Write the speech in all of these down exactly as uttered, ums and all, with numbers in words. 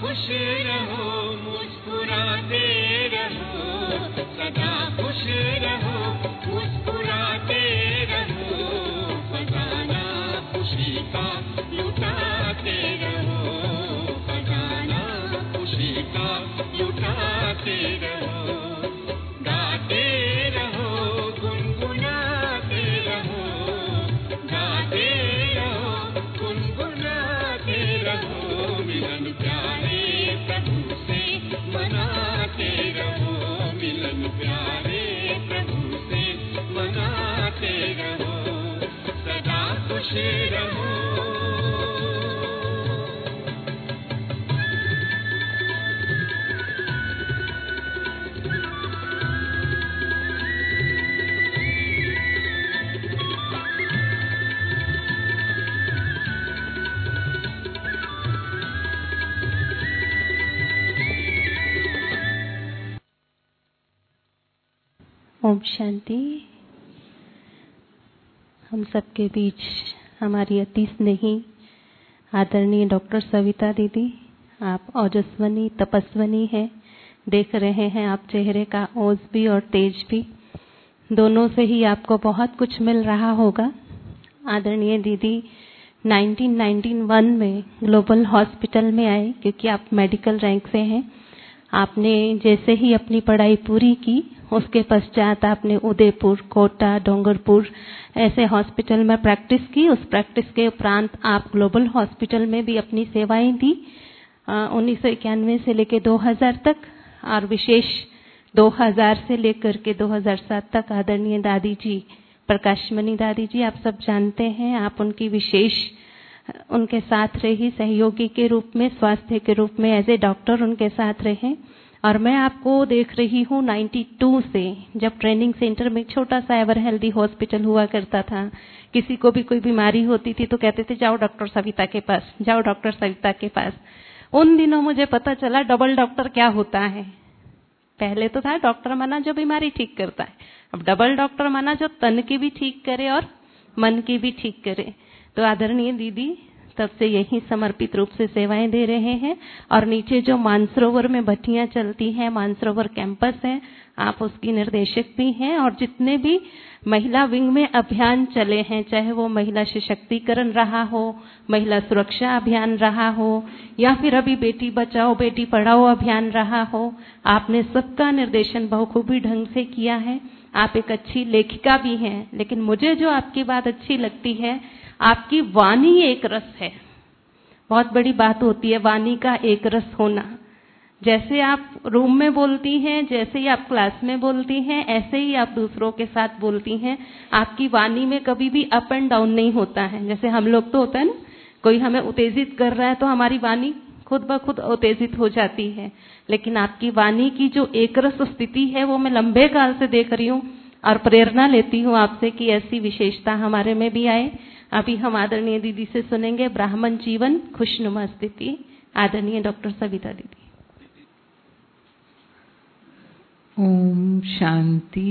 खुश रहो, मुस्कुराते रहो, सदा खुश रहो, मुस्कुराते रहो, खजाना खुशी का लुटाते रहो, खजाना खुशी का लुटाते रहो, गाते रहो, गुनगुनाते रहो, गाते रहो, गुनगुनाते रहो, मिलन प्यारे प्रभु से मनाते रहो, मिलन प्यारे प्रभु से मनाते रहो, सदा खुश रहो। ओम शांति। हम सबके बीच हमारी अति स्नेही आदरणीय डॉक्टर सविता दीदी, आप ओजस्वनी तपस्वनी हैं, देख रहे हैं आप चेहरे का ओज भी और तेज भी, दोनों से ही आपको बहुत कुछ मिल रहा होगा। आदरणीय दीदी नाइनटीन नाइंटी वन में ग्लोबल हॉस्पिटल में आए क्योंकि आप मेडिकल रैंक से हैं। आपने जैसे ही अपनी पढ़ाई पूरी की उसके पश्चात आपने उदयपुर, कोटा, डोंगरपुर ऐसे हॉस्पिटल में प्रैक्टिस की। उस प्रैक्टिस के उपरांत आप ग्लोबल हॉस्पिटल में भी अपनी सेवाएं दी उन्नीस सौ इक्यानवे से लेकर दो हज़ार तक, और विशेष दो हज़ार से लेकर के दो हज़ार सात तक आदरणीय दादी जी, प्रकाशमणि दादी जी, आप सब जानते हैं, आप उनकी विशेष उनके साथ रही, सहयोगी के रूप में, स्वास्थ्य के रूप में, एज ए डॉक्टर उनके साथ रहे। और मैं आपको देख रही हूँ बानवे से, जब ट्रेनिंग सेंटर में छोटा सा एवर हेल्दी हॉस्पिटल हुआ करता था, किसी को भी कोई बीमारी होती थी तो कहते थे जाओ डॉक्टर सविता के पास, जाओ डॉक्टर सविता के पास। उन दिनों मुझे पता चला डबल डॉक्टर क्या होता है। पहले तो था डॉक्टर माना जो बीमारी ठीक करता है, अब डबल डॉक्टर माना जो तन की भी ठीक करे और मन की भी ठीक करे। तो आदरणीय दीदी तब से यही समर्पित रूप से सेवाएं दे रहे हैं। और नीचे जो मानसरोवर में भट्टियां चलती हैं, मानसरोवर कैंपस है, आप उसकी निर्देशक भी हैं। और जितने भी महिला विंग में अभियान चले हैं, चाहे वो महिला सशक्तिकरण रहा हो, महिला सुरक्षा अभियान रहा हो, या फिर अभी बेटी बचाओ बेटी पढ़ाओ अभियान रहा हो, आपने सबका निर्देशन बखूबी ढंग से किया है। आप एक अच्छी लेखिका भी हैं, लेकिन मुझे जो आपकी बात अच्छी लगती है, आपकी वाणी एक रस है। बहुत बड़ी बात होती है वाणी का एक रस होना। जैसे आप रूम में बोलती हैं, जैसे ही आप क्लास में बोलती हैं, ऐसे ही आप दूसरों के साथ बोलती हैं। आपकी वाणी में कभी भी अप एंड डाउन नहीं होता है। जैसे हम लोग तो होता है ना, कोई हमें उत्तेजित कर रहा है तो हमारी वाणी खुद ब खुद उत्तेजित हो जाती है, लेकिन आपकी वाणी की जो एक रस स्थिति है वो मैं लंबे काल से देख रही हूँ और प्रेरणा लेती हूँ आपसे कि ऐसी विशेषता हमारे में भी आए। अभी हम आदरणीय दीदी से सुनेंगे ब्राह्मण जीवन खुशनुमा स्थिति। आदरणीय डॉक्टर सविता दीदी। ओम शांति,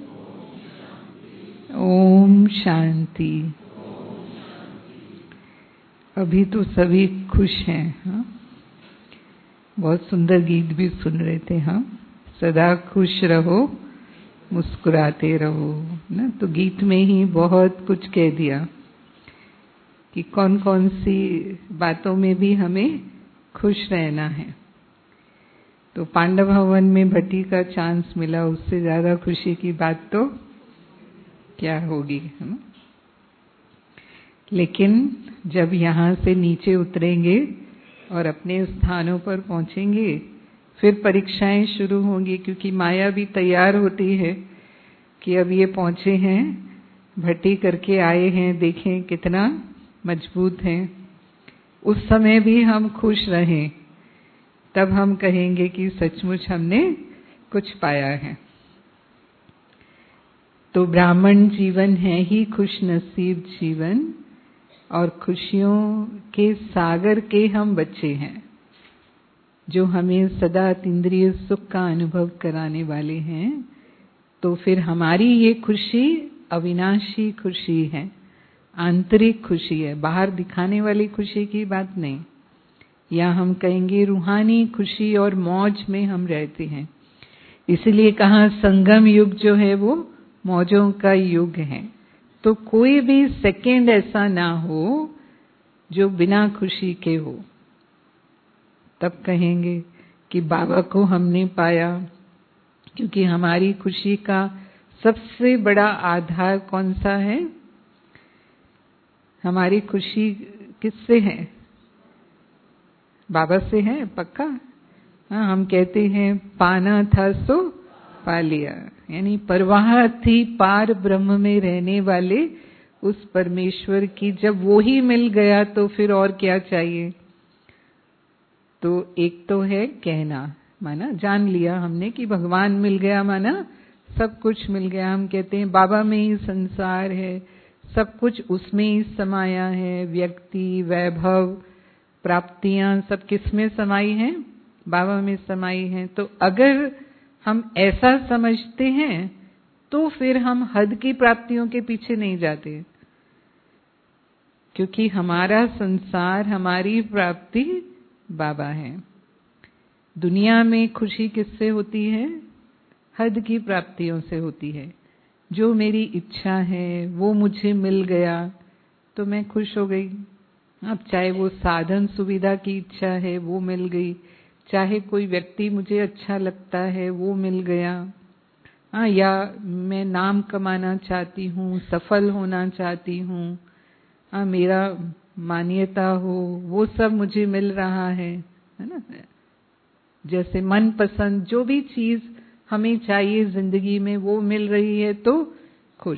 ओम शांति। अभी तो सभी खुश हैं। हाँ, बहुत सुंदर गीत भी सुन रहे थे हम, सदा खुश रहो मुस्कुराते रहो ना। तो गीत में ही बहुत कुछ कह दिया कि कौन कौन सी बातों में भी हमें खुश रहना है। तो पांडव भवन में भट्टी का चांस मिला, उससे ज्यादा खुशी की बात तो क्या होगी, है ना। लेकिन जब यहाँ से नीचे उतरेंगे और अपने स्थानों पर पहुंचेंगे, फिर परीक्षाएं शुरू होंगी, क्योंकि माया भी तैयार होती है कि अब ये पहुंचे हैं, भट्टी करके आए हैं, देखें कितना मजबूत हैं। उस समय भी हम खुश रहें, तब हम कहेंगे कि सचमुच हमने कुछ पाया है। तो ब्राह्मण जीवन है ही खुश नसीब जीवन, और खुशियों के सागर के हम बच्चे हैं, जो हमें सदा अतीन्द्रिय सुख का अनुभव कराने वाले हैं। तो फिर हमारी ये खुशी अविनाशी खुशी है, आंतरिक खुशी है, बाहर दिखाने वाली खुशी की बात नहीं। या हम कहेंगे रूहानी खुशी और मौज में हम रहते हैं। इसलिए कहा संगम युग जो है वो मौजों का युग है। तो कोई भी सेकंड ऐसा ना हो जो बिना खुशी के हो, तब कहेंगे कि बाबा को हमने पाया। क्योंकि हमारी खुशी का सबसे बड़ा आधार कौन सा है? हमारी खुशी किससे है? बाबा से है, पक्का। हाँ, हम कहते हैं पाना था सो पा लिया, यानी परवाह थी पार ब्रह्म में रहने वाले उस परमेश्वर की। जब वो ही मिल गया तो फिर और क्या चाहिए। तो एक तो है कहना, माना जान लिया हमने कि भगवान मिल गया, माना सब कुछ मिल गया। हम कहते हैं बाबा में ही संसार है, सब कुछ उसमें ही समाया है। व्यक्ति, वैभव, प्राप्तियां सब किसमें समाई हैं? बाबा में समाई हैं। तो अगर हम ऐसा समझते हैं तो फिर हम हद की प्राप्तियों के पीछे नहीं जाते, क्योंकि हमारा संसार, हमारी प्राप्ति बाबा है। दुनिया में खुशी किससे होती है? हद की प्राप्तियों से होती है। जो मेरी इच्छा है वो मुझे मिल गया तो मैं खुश हो गई। अब चाहे वो साधन सुविधा की इच्छा है वो मिल गई, चाहे कोई व्यक्ति मुझे अच्छा लगता है वो मिल गया, हाँ, या मैं नाम कमाना चाहती हूँ, सफल होना चाहती हूँ, हाँ, मेरा मान्यता हो, वो सब मुझे मिल रहा है, है ना। जैसे मन पसंद जो भी चीज हमें चाहिए जिंदगी में वो मिल रही है तो खुश।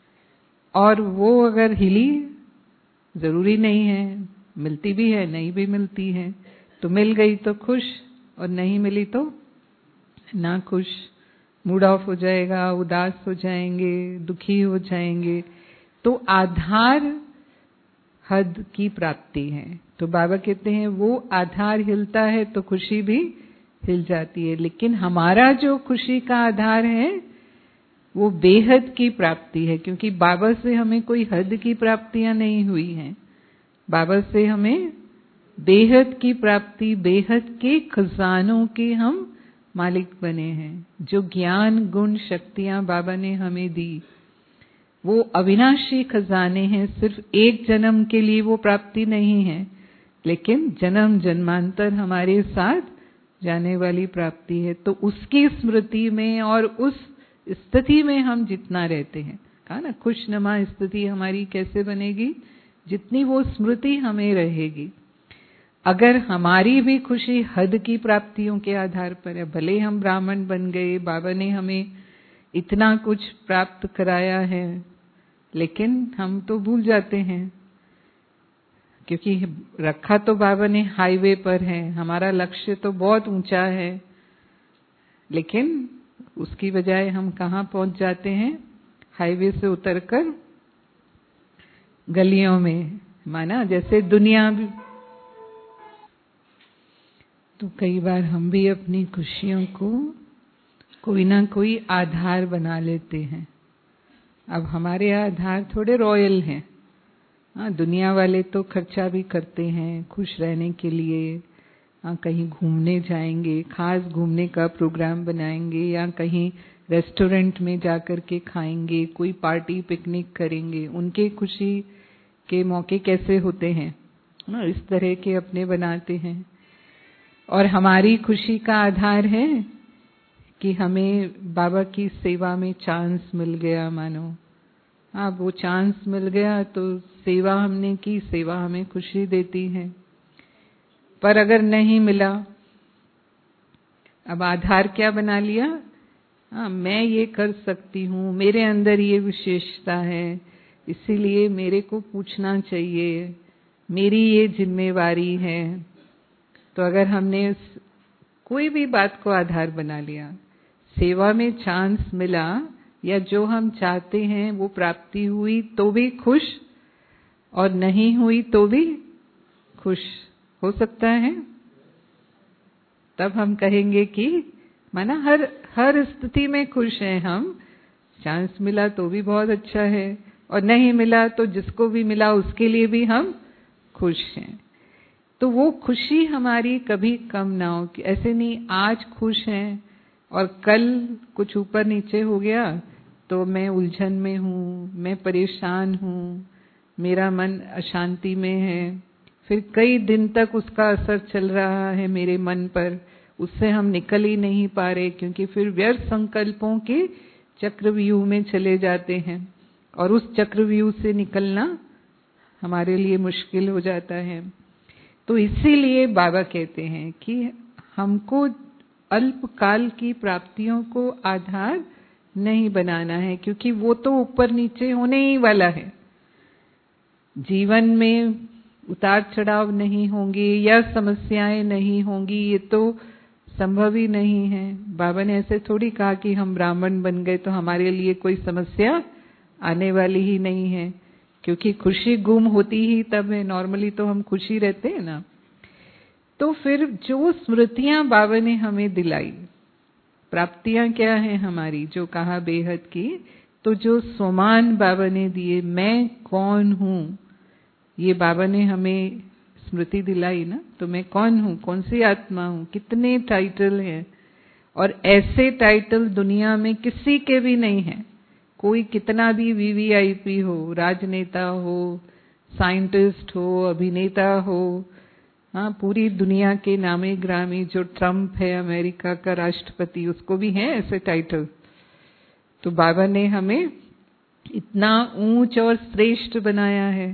और वो अगर हिली, जरूरी नहीं है, मिलती भी है, नहीं भी मिलती है, तो मिल गई तो खुश और नहीं मिली तो ना खुश। मूड ऑफ हो जाएगा, उदास हो जाएंगे, दुखी हो जाएंगे। तो आधार हद की प्राप्ति है। तो बाबा कहते हैं वो आधार हिलता है तो खुशी भी हिल जाती है। लेकिन हमारा जो खुशी का आधार है वो बेहद की प्राप्ति है, क्योंकि बाबा से हमें कोई हद की प्राप्तियां नहीं हुई हैं। बाबा से हमें बेहद की प्राप्ति, बेहद के खजानों के हम मालिक बने हैं। जो ज्ञान, गुण, शक्तियां बाबा ने हमें दी वो अविनाशी खजाने हैं। सिर्फ एक जन्म के लिए वो प्राप्ति नहीं है, लेकिन जन्म जन्मांतर हमारे साथ जाने वाली प्राप्ति है। तो उसकी स्मृति में और उस स्थिति में हम जितना रहते हैं, कहा ना, खुशनुमा स्थिति हमारी कैसे बनेगी? जितनी वो स्मृति हमें रहेगी। अगर हमारी भी खुशी हद की प्राप्तियों के आधार पर है, भले हम ब्राह्मण बन गए, बाबा ने हमें इतना कुछ प्राप्त कराया है, लेकिन हम तो भूल जाते हैं, क्योंकि रखा तो बाबा ने हाईवे पर है, हमारा लक्ष्य तो बहुत ऊंचा है, लेकिन उसकी बजाय हम कहाँ पहुंच जाते हैं? हाईवे से उतरकर गलियों में, माना जैसे दुनिया भी। तो कई बार हम भी अपनी खुशियों को कोई ना कोई आधार बना लेते हैं। अब हमारे आधार थोड़े रॉयल हैं। हाँ, दुनिया वाले तो खर्चा भी करते हैं खुश रहने के लिए। हाँ, कहीं घूमने जाएंगे, खास घूमने का प्रोग्राम बनाएंगे, या कहीं रेस्टोरेंट में जाकर के खाएंगे, कोई पार्टी पिकनिक करेंगे। उनके खुशी के मौके कैसे होते हैं? हाँ, इस तरह के अपने बनाते हैं। और हमारी खुशी का आधार है कि हमें बाबा की सेवा में चांस मिल गया, मानो। हाँ, वो चांस मिल गया तो सेवा हमने की, सेवा हमें खुशी देती है। पर अगर नहीं मिला, अब आधार क्या बना लिया? हाँ, मैं ये कर सकती हूँ, मेरे अंदर ये विशेषता है, इसीलिए मेरे को पूछना चाहिए, मेरी ये जिम्मेवारी है। तो अगर हमने कोई भी बात को आधार बना लिया, सेवा में चांस मिला या जो हम चाहते हैं वो प्राप्ति हुई तो भी खुश, और नहीं हुई तो भी खुश हो सकता है। तब हम कहेंगे कि माना हर हर स्थिति में खुश हैं हम। चांस मिला तो भी बहुत अच्छा है, और नहीं मिला तो जिसको भी मिला उसके लिए भी हम खुश हैं। तो वो खुशी हमारी कभी कम ना हो। कि ऐसे नहीं आज खुश हैं और कल कुछ ऊपर नीचे हो गया तो मैं उलझन में हूँ, मैं परेशान हूँ, मेरा मन अशांति में है, फिर कई दिन तक उसका असर चल रहा है मेरे मन पर, उससे हम निकल ही नहीं पा रहे, क्योंकि फिर व्यर्थ संकल्पों के चक्रव्यूह में चले जाते हैं और उस चक्रव्यूह से निकलना हमारे लिए मुश्किल हो जाता है। तो इसीलिए बाबा कहते हैं कि हमको अल्पकाल की प्राप्तियों को आधार नहीं बनाना है, क्योंकि वो तो ऊपर नीचे होने ही वाला है। जीवन में उतार चढ़ाव नहीं होंगे या समस्याएं नहीं होंगी, ये तो संभव ही नहीं है। बाबा ने ऐसे थोड़ी कहा कि हम ब्राह्मण बन गए तो हमारे लिए कोई समस्या आने वाली ही नहीं है, क्योंकि खुशी गुम होती ही तब है। नॉर्मली तो हम खुशी रहते हैं ना। तो फिर जो स्मृतियां बाबा ने हमें दिलाई, प्राप्तियां क्या हैं हमारी, जो कहा बेहद की, तो जो स्वमान बाबा ने दिए, मैं कौन हूँ, ये बाबा ने हमें स्मृति दिलाई ना। तो मैं कौन हूँ, कौन सी आत्मा हूँ, कितने टाइटल हैं, और ऐसे टाइटल दुनिया में किसी के भी नहीं है। कोई कितना भी वीवीआईपी हो, राजनेता हो, साइंटिस्ट हो, अभिनेता हो, हाँ, पूरी दुनिया के नामी ग्रामी, जो ट्रम्प है अमेरिका का राष्ट्रपति, उसको भी है ऐसे टाइटल। तो बाबा ने हमें इतना ऊंच और श्रेष्ठ बनाया है।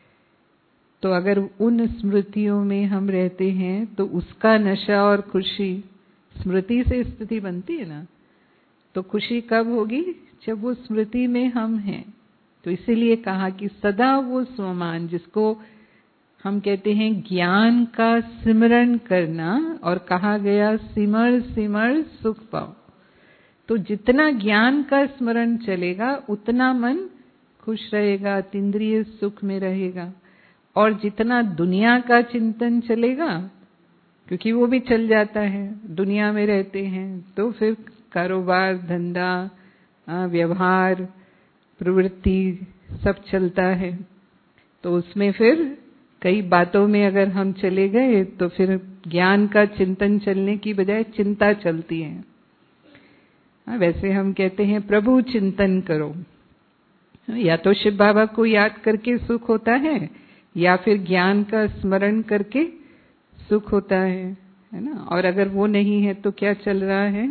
तो अगर उन स्मृतियों में हम रहते हैं तो उसका नशा और खुशी, स्मृति से स्थिति बनती है ना, तो खुशी कब होगी, जब वो स्मृति में हम हैं। तो इसीलिए कहा कि सदा वो स्वमान, जिसको हम कहते हैं ज्ञान का सिमरन करना, और कहा गया सिमर सिमर सुख पाओ। तो जितना ज्ञान का स्मरण चलेगा उतना मन खुश रहेगा, अतीन्द्रिय सुख में रहेगा। और जितना दुनिया का चिंतन चलेगा, क्योंकि वो भी चल जाता है, दुनिया में रहते हैं, तो फिर कारोबार, धंधा, व्यवहार, प्रवृत्ति सब चलता है। तो उसमें फिर कई बातों में अगर हम चले गए तो फिर ज्ञान का चिंतन चलने की बजाय चिंता चलती है। हाँ, वैसे हम कहते हैं प्रभु चिंतन करो, या तो शिव बाबा को याद करके सुख होता है, या फिर ज्ञान का स्मरण करके सुख होता है, है ना। और अगर वो नहीं है तो क्या चल रहा है,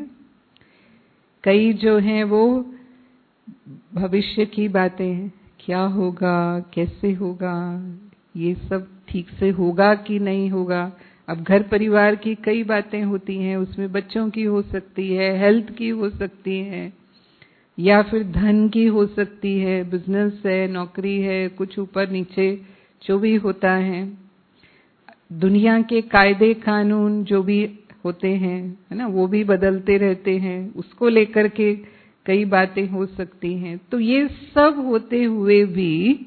कई जो हैं वो भविष्य की बातें हैं, क्या होगा, कैसे होगा, ये सब ठीक से होगा कि नहीं होगा। अब घर परिवार की कई बातें होती हैं, उसमें बच्चों की हो सकती है, हेल्थ की हो सकती है, या फिर धन की हो सकती है, बिजनेस है, नौकरी है, कुछ ऊपर नीचे जो भी होता है, दुनिया के कायदे कानून जो भी होते हैं, है ना, वो भी बदलते रहते हैं, उसको लेकर के कई बातें हो सकती हैं। तो ये सब होते हुए भी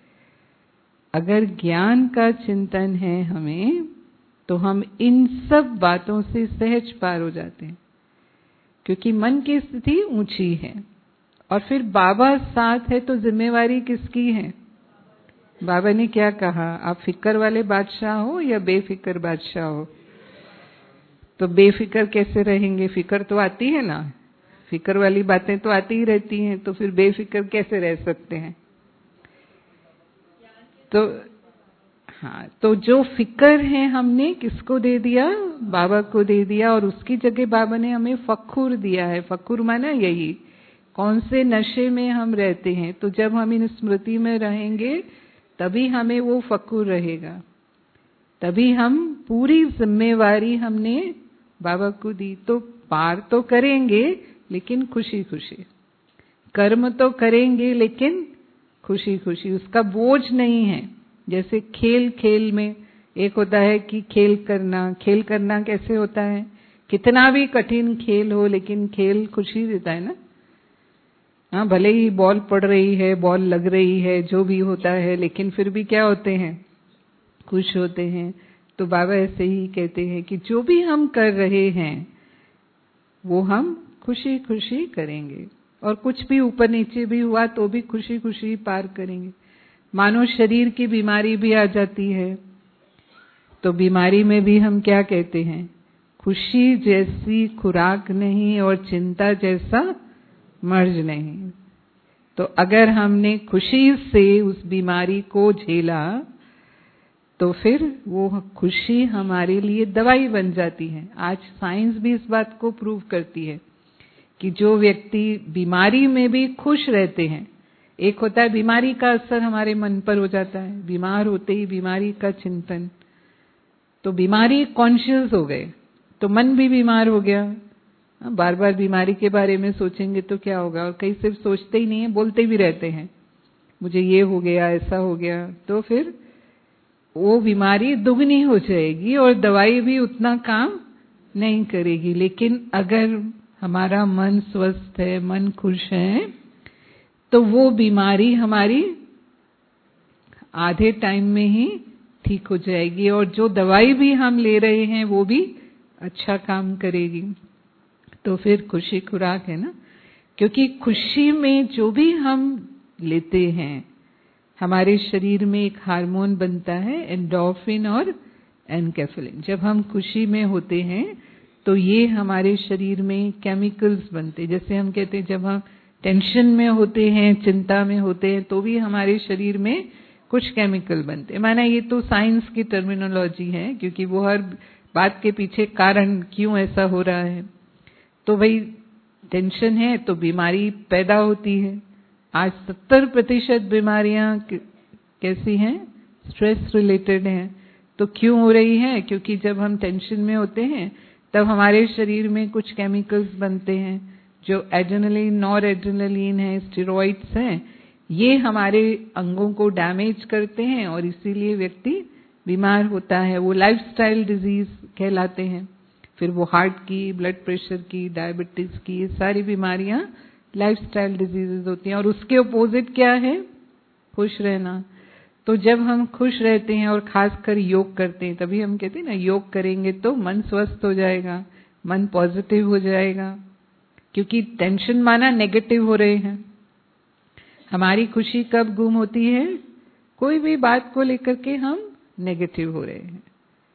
अगर ज्ञान का चिंतन है हमें, तो हम इन सब बातों से सहज पार हो जाते हैं, क्योंकि मन की स्थिति ऊंची है। और फिर बाबा साथ है तो जिम्मेवारी किसकी है। बाबा ने क्या कहा, आप फिक्र वाले बादशाह हो या बेफिक्र बादशाह हो। तो बेफिक्र कैसे रहेंगे, फिक्र तो आती है ना, फिक्र वाली बातें तो आती ही रहती हैं, तो फिर बेफिक्र कैसे रह सकते हैं। तो हाँ, तो जो फिक्र है हमने किसको दे दिया, बाबा को दे दिया, और उसकी जगह बाबा ने हमें फखुर दिया है। फखुर माना यही, कौन से नशे में हम रहते हैं। तो जब हम इन स्मृति में रहेंगे तभी हमें वो फखुर रहेगा, तभी हम पूरी जिम्मेवारी हमने बाबा को दी। तो पार तो करेंगे लेकिन खुशी खुशी, कर्म तो करेंगे लेकिन खुशी खुशी, उसका बोझ नहीं है। जैसे खेल खेल में एक होता है कि खेल करना, खेल करना कैसे होता है, कितना भी कठिन खेल हो लेकिन खेल खुशी देता है ना। हाँ, भले ही बॉल पड़ रही है, बॉल लग रही है, जो भी होता है, लेकिन फिर भी क्या होते हैं, खुश होते हैं। तो बाबा ऐसे ही कहते हैं कि जो भी हम कर रहे हैं वो हम खुशी खुशी करेंगे, और कुछ भी ऊपर नीचे भी हुआ तो भी खुशी खुशी पार करेंगे। मानो शरीर की बीमारी भी आ जाती है तो बीमारी में भी हम क्या कहते हैं, खुशी जैसी खुराक नहीं और चिंता जैसा मर्ज नहीं। तो अगर हमने खुशी से उस बीमारी को झेला तो फिर वो खुशी हमारे लिए दवाई बन जाती है। आज साइंस भी इस बात को प्रूव करती है कि जो व्यक्ति बीमारी में भी खुश रहते हैं, एक होता है बीमारी का असर हमारे मन पर हो जाता है, बीमार होते ही बीमारी का चिंतन, तो बीमारी कॉन्शियस हो गए तो मन भी बीमार हो गया। बार बार बीमारी के बारे में सोचेंगे तो क्या होगा, और कई सिर्फ सोचते ही नहीं है, बोलते भी रहते हैं मुझे ये हो गया, ऐसा हो गया, तो फिर वो बीमारी दुगनी हो जाएगी और दवाई भी उतना काम नहीं करेगी। लेकिन अगर हमारा मन स्वस्थ है, मन खुश है, तो वो बीमारी हमारी आधे टाइम में ही ठीक हो जाएगी और जो दवाई भी हम ले रहे हैं वो भी अच्छा काम करेगी। तो फिर खुशी खुराक है ना, क्योंकि खुशी में जो भी हम लेते हैं हमारे शरीर में एक हार्मोन बनता है एंडोर्फिन और एनकेफेलिन। जब हम खुशी में होते हैं तो ये हमारे शरीर में केमिकल्स बनते हैं। जैसे हम कहते हैं जब हम टेंशन में होते हैं, चिंता में होते हैं, तो भी हमारे शरीर में कुछ केमिकल बनते हैं। माना ये तो साइंस की टर्मिनोलॉजी है, क्योंकि वो हर बात के पीछे कारण क्यों ऐसा हो रहा है। तो भाई टेंशन है तो बीमारी पैदा होती है। आज सत्तर प्रतिशत बीमारियां कैसी हैं, स्ट्रेस रिलेटेड हैं। तो क्यों हो रही है, क्योंकि जब हम टेंशन में होते हैं तब हमारे शरीर में कुछ केमिकल्स बनते हैं जो एड्रेनलिन, नॉर एड्रेनलिन है, स्टेरॉइड्स हैं, ये हमारे अंगों को डैमेज करते हैं और इसीलिए व्यक्ति बीमार होता है। वो लाइफस्टाइल डिजीज कहलाते हैं। फिर वो हार्ट की, ब्लड प्रेशर की, डायबिटीज की, ये सारी बीमारियां लाइफस्टाइल डिजीजेस होती हैं। और उसके अपोजिट क्या है, खुश रहना। तो जब हम खुश रहते हैं और खासकर योग करते हैं, तभी हम कहते हैं ना योग करेंगे तो मन स्वस्थ हो जाएगा, मन पॉजिटिव हो जाएगा। क्योंकि टेंशन माना नेगेटिव हो रहे हैं। हमारी खुशी कब गुम होती है, कोई भी बात को लेकर के हम नेगेटिव हो रहे हैं।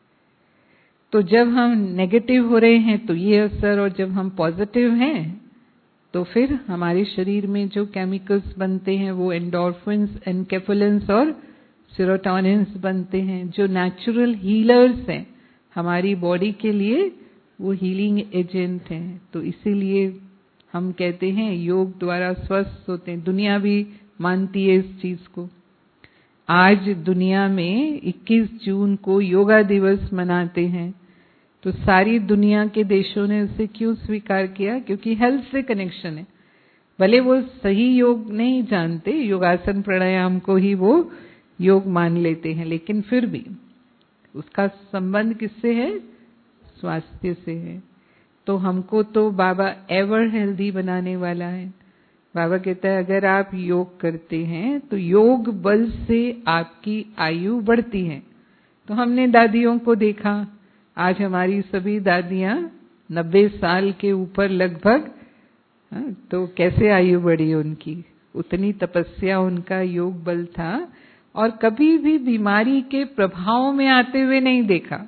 तो जब हम नेगेटिव हो रहे हैं तो ये असर, और जब हम पॉजिटिव हैं तो फिर हमारे शरीर में जो केमिकल्स बनते हैं वो एंडोर्फिन्स, एनकेफेलिन्स और सेरोटोनिन्स बनते हैं, जो नेचुरल हीलर्स हैं हमारी बॉडी के लिए, वो हीलिंग एजेंट हैं। तो इसीलिए हम कहते हैं योग द्वारा स्वस्थ होते हैं। दुनिया भी मानती है इस चीज को। आज दुनिया में इक्कीस जून को योगा दिवस मनाते हैं। तो सारी दुनिया के देशों ने उसे क्यों स्वीकार किया, क्योंकि हेल्थ से कनेक्शन है। भले वो सही योग नहीं जानते, योगासन प्राणायाम को ही वो योग मान लेते हैं, लेकिन फिर भी उसका संबंध किससे है, स्वास्थ्य से है। तो हमको तो बाबा एवर हेल्दी बनाने वाला है। बाबा कहता है अगर आप योग करते हैं तो योग बल से आपकी आयु बढ़ती है। तो हमने दादियों को देखा, आज हमारी सभी दादियां नब्बे साल के ऊपर लगभग, तो कैसे आयु बढ़ी उनकी, उतनी तपस्या, उनका योग बल था और कभी भी बीमारी के प्रभाव में आते हुए नहीं देखा।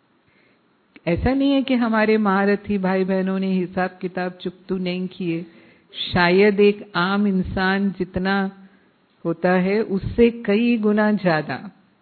ऐसा नहीं है कि हमारे महारथी भाई बहनों ने हिसाब किताब चुकतू नहीं किए। शायद एक आम इंसान जितना होता है उससे कई गुना ज्यादा,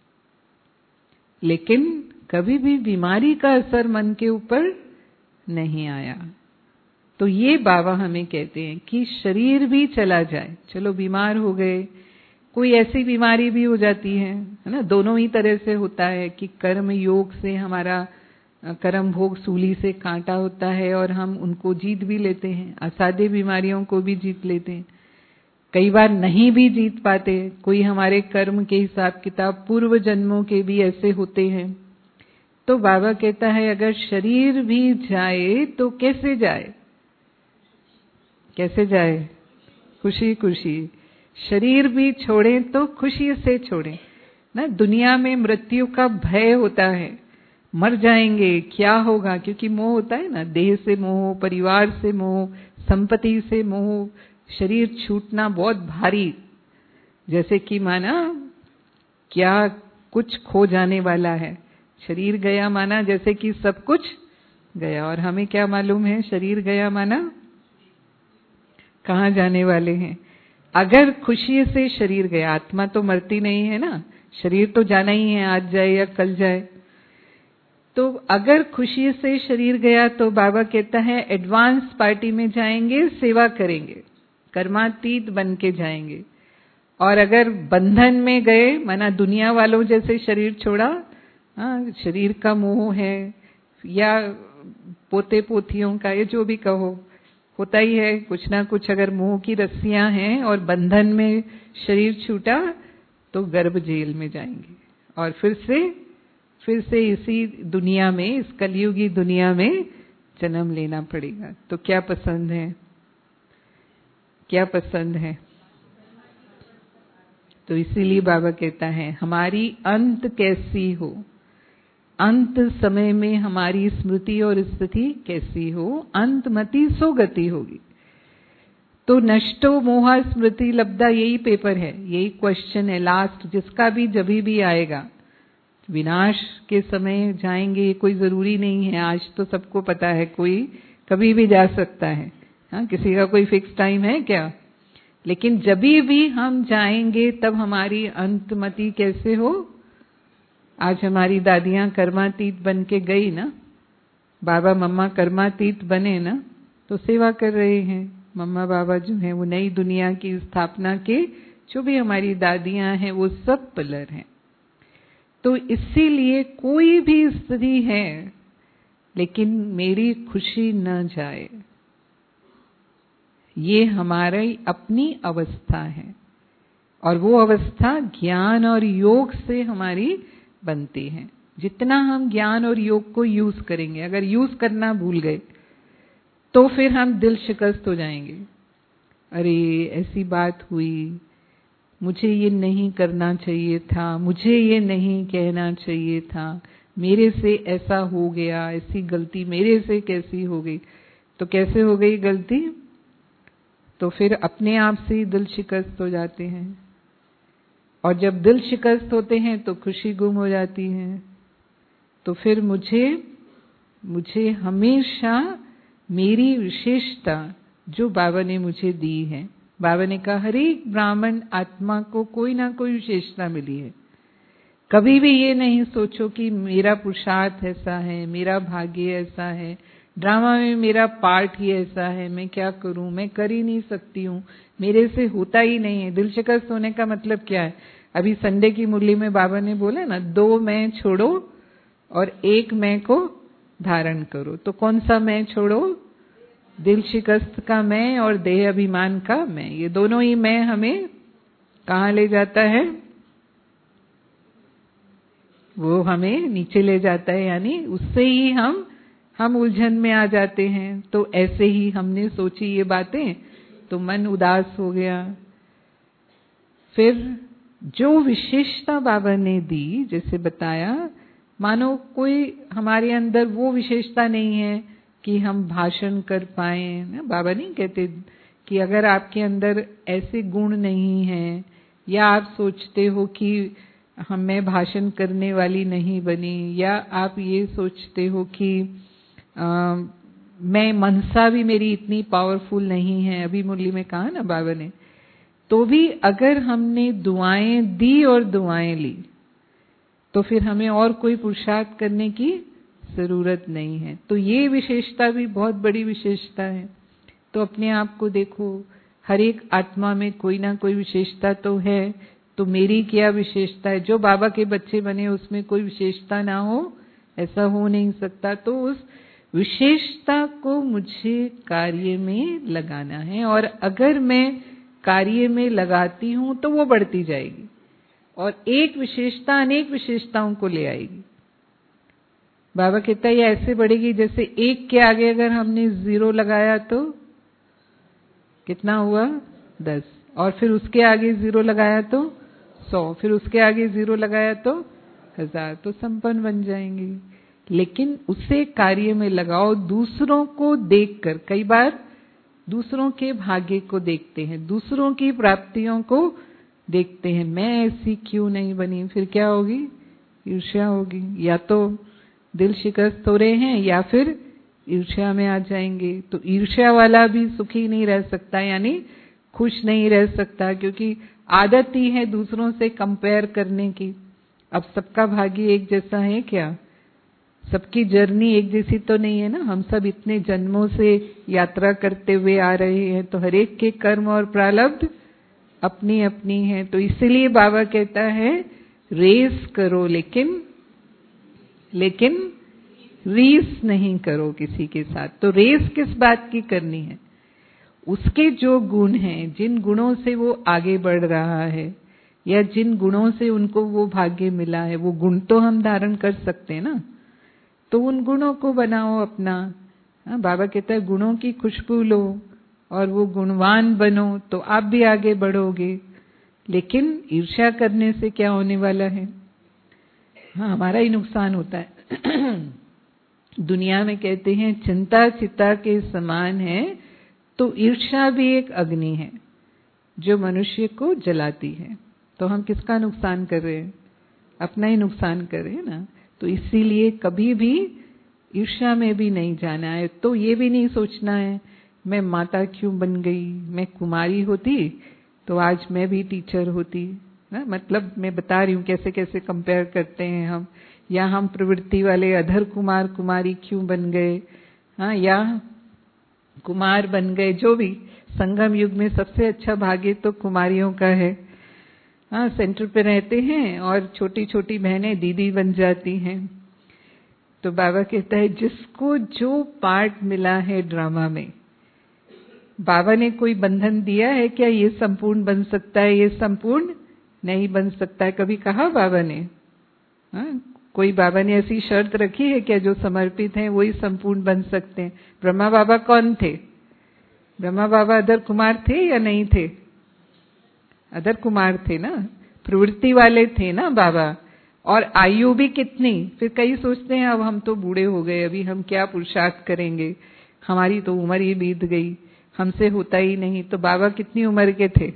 लेकिन कभी भी बीमारी का असर मन के ऊपर नहीं आया। तो ये बाबा हमें कहते हैं कि शरीर भी चला जाए, चलो बीमार हो गए, कोई ऐसी बीमारी भी हो जाती है, है ना, दोनों ही तरह से होता है कि कर्म योग से हमारा कर्म भोग सूली से कांटा होता है और हम उनको जीत भी लेते हैं, असाध्य बीमारियों को भी जीत लेते हैं। कई बार नहीं भी जीत पाते, कोई हमारे कर्म के हिसाब किताब पूर्व जन्मों के भी ऐसे होते हैं। तो बाबा कहता है अगर शरीर भी जाए तो कैसे जाए, कैसे जाए, खुशी खुशी। शरीर भी छोड़े तो खुशी से छोड़े ना। दुनिया में मृत्यु का भय होता है, मर जाएंगे, क्या होगा, क्योंकि मोह होता है ना, देह से मोह, परिवार से मोह, संपत्ति से मोह, शरीर छूटना बहुत भारी, जैसे कि माना क्या कुछ खो जाने वाला है। शरीर गया माना जैसे कि सब कुछ गया, और हमें क्या मालूम है शरीर गया माना कहाँ जाने वाले हैं। अगर खुशी से शरीर गया, आत्मा तो मरती नहीं है ना, शरीर तो जाना ही है, आज जाए या कल जाए। तो अगर खुशी से शरीर गया तो बाबा कहता है एडवांस पार्टी में जाएंगे, सेवा करेंगे, कर्मातीत बन के जाएंगे। और अगर बंधन में गए माना दुनिया वालों जैसे शरीर छोड़ा, हाँ शरीर का मोह है या पोते पोतियों का, ये जो भी कहो, होता ही है कुछ ना कुछ। अगर मोह की रस्सियां हैं और बंधन में शरीर छूटा तो गर्भ जेल में जाएंगे और फिर से फिर से इसी दुनिया में, इस कलयुगी दुनिया में जन्म लेना पड़ेगा। तो क्या पसंद है, क्या पसंद है? तो इसीलिए बाबा कहता है हमारी अंत कैसी हो, अंत समय में हमारी स्मृति और स्थिति कैसी हो, अंत मति सो गति होगी। तो नष्टो मोह स्मृति लब्धा, यही पेपर है, यही क्वेश्चन है लास्ट, जिसका भी जभी भी आएगा। विनाश के समय जाएंगे ये कोई जरूरी नहीं है, आज तो सबको पता है कोई कभी भी जा सकता है, हाँ किसी का कोई फिक्स टाइम है क्या? लेकिन जभी भी हम जाएंगे तब हमारी अंतमति कैसे हो। आज हमारी दादियां कर्मातीत बन के गई ना, बाबा मम्मा कर्मातीत बने ना, तो सेवा कर रहे हैं। मम्मा बाबा जो हैं वो नई दुनिया की स्थापना के, जो भी हमारी दादियां हैं वो सब पिलर हैं। तो इसीलिए कोई भी स्थिति है लेकिन मेरी खुशी न जाए, ये हमारी अपनी अवस्था है, और वो अवस्था ज्ञान और योग से हमारी बनती है। जितना हम ज्ञान और योग को यूज करेंगे, अगर यूज करना भूल गए तो फिर हम दिल शिकस्त हो जाएंगे। अरे ऐसी बात हुई, मुझे ये नहीं करना चाहिए था, मुझे ये नहीं कहना चाहिए था, मेरे से ऐसा हो गया, ऐसी गलती मेरे से कैसी हो गई। तो कैसे हो गई गलती? तो फिर अपने आप से ही दिल शिकस्त हो जाते हैं, और जब दिल शिकस्त होते हैं तो खुशी गुम हो जाती है। तो फिर मुझे मुझे हमेशा मेरी विशेषता जो बाबा ने मुझे दी है, बाबा ने कहा हर एक ब्राह्मण आत्मा को कोई ना कोई विशेषता मिली है। कभी भी ये नहीं सोचो कि मेरा पुरुषार्थ ऐसा है, मेरा भाग्य ऐसा है, ड्रामा में मेरा पार्ट ही ऐसा है, मैं क्या करूं, मैं कर ही नहीं सकती हूँ, मेरे से होता ही नहीं है। दिल शिकस्त होने का मतलब क्या है? अभी संडे की मुरली में बाबा ने बोला ना, दो मैं छोड़ो और एक मैं को धारण करो। तो कौन सा मैं छोड़ो? दिल शिकस्त का मैं और देह अभिमान का मैं। ये दोनों ही मैं हमें कहाँ ले जाता है? वो हमें नीचे ले जाता है, यानी उससे ही हम हम उलझन में आ जाते हैं। तो ऐसे ही हमने सोची ये बातें तो मन उदास हो गया। फिर जो विशेषता बाबा ने दी, जैसे बताया, मानो कोई हमारे अंदर वो विशेषता नहीं है कि हम भाषण कर पाए ना। बाबा नहीं कहते कि अगर आपके अंदर ऐसे गुण नहीं हैं, या आप सोचते हो कि हम मैं भाषण करने वाली नहीं बनी, या आप ये सोचते हो कि आ, मैं मनसा भी मेरी इतनी पावरफुल नहीं है, अभी मुरली में कहा ना बाबा ने, तो भी अगर हमने दुआएं दी और दुआएं ली तो फिर हमें और कोई पुरुषार्थ करने की जरूरत नहीं है। तो ये विशेषता भी बहुत बड़ी विशेषता है। तो अपने आप को देखो, हर एक आत्मा में कोई ना कोई विशेषता तो है। तो मेरी क्या विशेषता है? जो बाबा के बच्चे बने उसमें कोई विशेषता ना हो, ऐसा हो नहीं सकता। तो उस विशेषता को मुझे कार्य में लगाना है, और अगर मैं कार्य में लगाती हूं तो वो बढ़ती जाएगी, और एक विशेषता अनेक विशेषताओं को ले आएगी। बाबा कहता है ये ऐसे बढ़ेगी जैसे एक के आगे अगर हमने जीरो लगाया तो कितना हुआ? दस, और फिर उसके आगे जीरो लगाया तो सौ, फिर उसके आगे जीरो लगाया तो हजार, तो संपन्न बन जाएंगे। लेकिन उसे कार्य में लगाओ, दूसरों को देखकर। कई बार दूसरों के भाग्य को देखते हैं, दूसरों की प्राप्तियों को देखते हैं, मैं ऐसी क्यों नहीं बनी, फिर क्या होगी? ईर्ष्या होगी। या तो दिल शिकस्त हो रहे हैं या फिर ईर्ष्या में आ जाएंगे। तो ईर्ष्या वाला भी सुखी नहीं रह सकता, यानी खुश नहीं रह सकता, क्योंकि आदत ही है दूसरों से कंपेयर करने की। अब सबका भाग्य एक जैसा है क्या? सबकी जर्नी एक जैसी तो नहीं है ना। हम सब इतने जन्मों से यात्रा करते हुए आ रहे हैं, तो हर एक के कर्म और प्रारब्ध अपनी अपनी है। तो इसलिए बाबा कहता है रेस करो, लेकिन लेकिन रीस नहीं करो किसी के साथ। तो रेस किस बात की करनी है? उसके जो गुण हैं, जिन गुणों से वो आगे बढ़ रहा है या जिन गुणों से उनको वो भाग्य मिला है, वो गुण तो हम धारण कर सकते हैं ना। तो उन गुणों को बनाओ अपना। हाँ, बाबा कहता है गुणों की खुशबू लो और वो गुणवान बनो, तो आप भी आगे बढ़ोगे। लेकिन ईर्ष्या करने से क्या होने वाला है? हाँ, हमारा ही नुकसान होता है। दुनिया में कहते हैं चिंता चिता के समान है, तो ईर्ष्या भी एक अग्नि है जो मनुष्य को जलाती है। तो हम किसका नुकसान कर रहे हैं? अपना ही नुकसान कर रहे हैं ना। तो इसीलिए कभी भी ईर्ष्या में भी नहीं जाना है। तो ये भी नहीं सोचना है मैं माता क्यों बन गई, मैं कुमारी होती तो आज मैं भी टीचर होती ना। मतलब मैं बता रही हूँ कैसे कैसे कंपेयर करते हैं हम। या हम प्रवृत्ति वाले अधर कुमार कुमारी क्यों बन गए, हाँ, या कुमार बन गए। जो भी संगम युग में सबसे अच्छा भाग्य तो कुमारियों का है। हाँ, सेंटर पे रहते हैं और छोटी छोटी बहनें दीदी बन जाती हैं। तो बाबा कहता है जिसको जो पार्ट मिला है ड्रामा में, बाबा ने कोई बंधन दिया है क्या ये संपूर्ण बन सकता है, ये संपूर्ण नहीं बन सकता है? कभी कहा बाबा ने? हाँ, कोई बाबा ने ऐसी शर्त रखी है क्या जो समर्पित हैं वही संपूर्ण बन सकते हैं? ब्रह्मा बाबा कौन थे? ब्रह्मा बाबा अदर कुमार थे या नहीं थे? अदर कुमार थे ना, प्रवृत्ति वाले थे ना बाबा। और आयु भी कितनी? फिर कई सोचते हैं अब हम तो बूढ़े हो गए, अभी हम क्या पुरुषार्थ करेंगे, हमारी तो उम्र ही बीत गई, हमसे होता ही नहीं। तो बाबा कितनी उम्र के थे?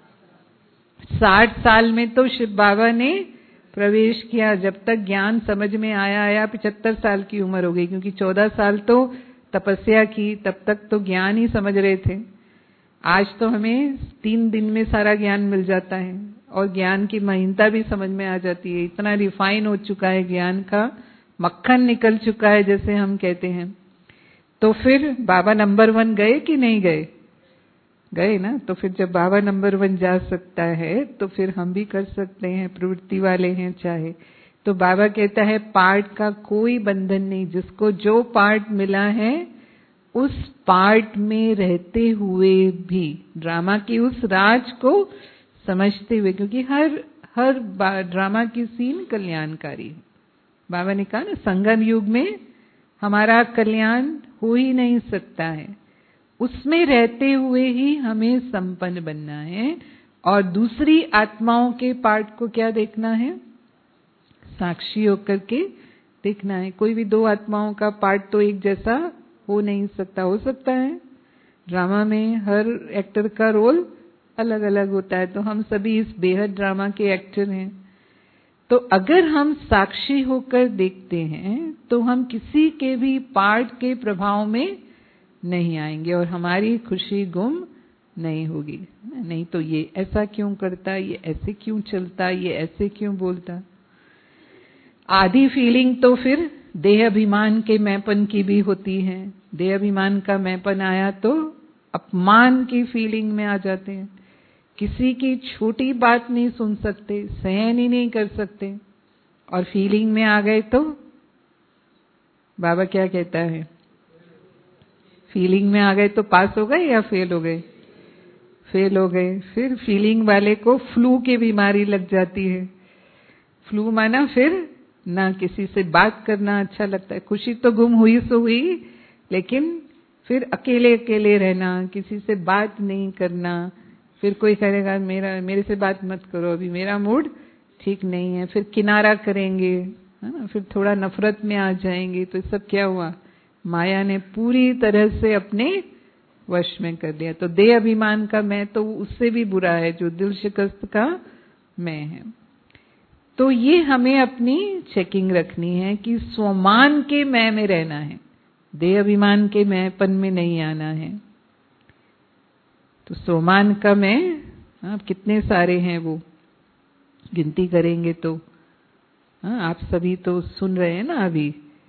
साठ साल में तो शिव बाबा ने प्रवेश किया। जब तक ज्ञान समझ में आया आया पचहत्तर साल की उम्र हो गई, क्योंकि चौदह साल तो तपस्या की, तब तक तो ज्ञान ही समझ रहे थे। आज तो हमें तीन दिन में सारा ज्ञान मिल जाता है और ज्ञान की महीनता भी समझ में आ जाती है। इतना रिफाइन हो चुका है ज्ञान का, मक्खन निकल चुका है जैसे हम कहते हैं। तो फिर बाबा नंबर वन गए कि नहीं गए? गए ना। तो फिर जब बाबा नंबर वन जा सकता है तो फिर हम भी कर सकते हैं, प्रवृत्ति वाले हैं चाहे। तो बाबा कहता है पार्ट का कोई बंधन नहीं। जिसको जो पार्ट मिला है उस पार्ट में रहते हुए भी ड्रामा की उस राज को समझते हुए, क्योंकि हर हर ड्रामा की सीन कल्याणकारी है। बाबा ने कहा ना संगम युग में हमारा कल्याण हो ही नहीं सकता है, उसमें रहते हुए ही हमें संपन्न बनना है। और दूसरी आत्माओं के पार्ट को क्या देखना है? साक्षी होकर के देखना है। कोई भी दो आत्माओं का पार्ट तो एक जैसा हो नहीं सकता। हो सकता है ड्रामा में हर एक्टर का रोल अलग अलग होता है, तो हम सभी इस बेहद ड्रामा के एक्टर हैं। तो अगर हम साक्षी होकर देखते हैं तो हम किसी के भी पार्ट के प्रभाव में नहीं आएंगे और हमारी खुशी गुम नहीं होगी। नहीं तो ये ऐसा क्यों करता, ये ऐसे क्यों चलता, ये ऐसे क्यों बोलता। आधी फीलिंग तो फिर देह अभिमान के मैंपन की भी होती है। देह अभिमान का मैंपन आया तो अपमान की फीलिंग में आ जाते हैं। किसी की छोटी बात नहीं सुन सकते, सहन ही नहीं कर सकते, और फीलिंग में आ गए तो बाबा क्या कहता है? फीलिंग में आ गए तो पास हो गए या फेल हो गए? फेल हो गए। फिर फीलिंग वाले को फ्लू की बीमारी लग जाती है। फ्लू माना फिर ना किसी से बात करना अच्छा लगता है। खुशी तो गुम हुई सो हुई, लेकिन फिर अकेले अकेले रहना, किसी से बात नहीं करना। फिर कोई कहेगा मेरा मेरे से बात मत करो, अभी मेरा मूड ठीक नहीं है। फिर किनारा करेंगे, है ना, फिर थोड़ा नफरत में आ जाएंगे। तो सब क्या हुआ? माया ने पूरी तरह से अपने वश में कर दिया। तो देह अभिमान का मैं तो उससे भी बुरा है जो दिल शिकस्त का मैं है। तो ये हमें अपनी चेकिंग रखनी है कि स्वमान के मैं में रहना है, देह अभिमान के मैंपन में नहीं आना है। तो स्वमान का मैं, आप कितने सारे हैं वो गिनती करेंगे तो, हाँ आप सभी तो सुन रहे हैं ना अभी,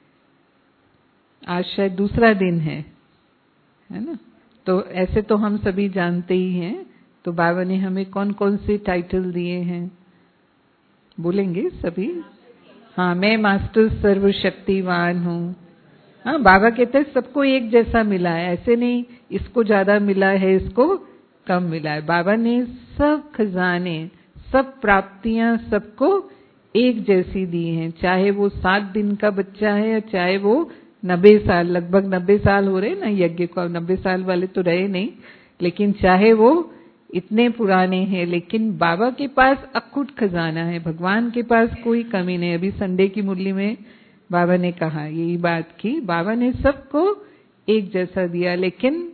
आज शायद दूसरा दिन है है ना। तो ऐसे तो हम सभी जानते ही हैं। तो बाबा ने हमें कौन कौन से टाइटल दिए हैं बोलेंगे सभी? हाँ, मैं मास्टर सर्वशक्तिवान हूँ। हाँ, बाबा कहते हैं सबको एक जैसा मिला है, ऐसे नहीं इसको ज्यादा मिला है इसको कम मिला है। बाबा ने सब खजाने, सब प्राप्तियां सबको एक जैसी दी हैं, चाहे वो सात दिन का बच्चा है या चाहे वो नब्बे साल, लगभग नब्बे साल हो रहे ना यज्ञ को, नब्बे साल वाले तो रहे नहीं, लेकिन चाहे वो इतने पुराने हैं, लेकिन बाबा के पास अखुट खजाना है, भगवान के पास कोई कमी नहीं। अभी संडे की मुरली में बाबा ने कहा यही बात की, बाबा ने सबको एक जैसा दिया, लेकिन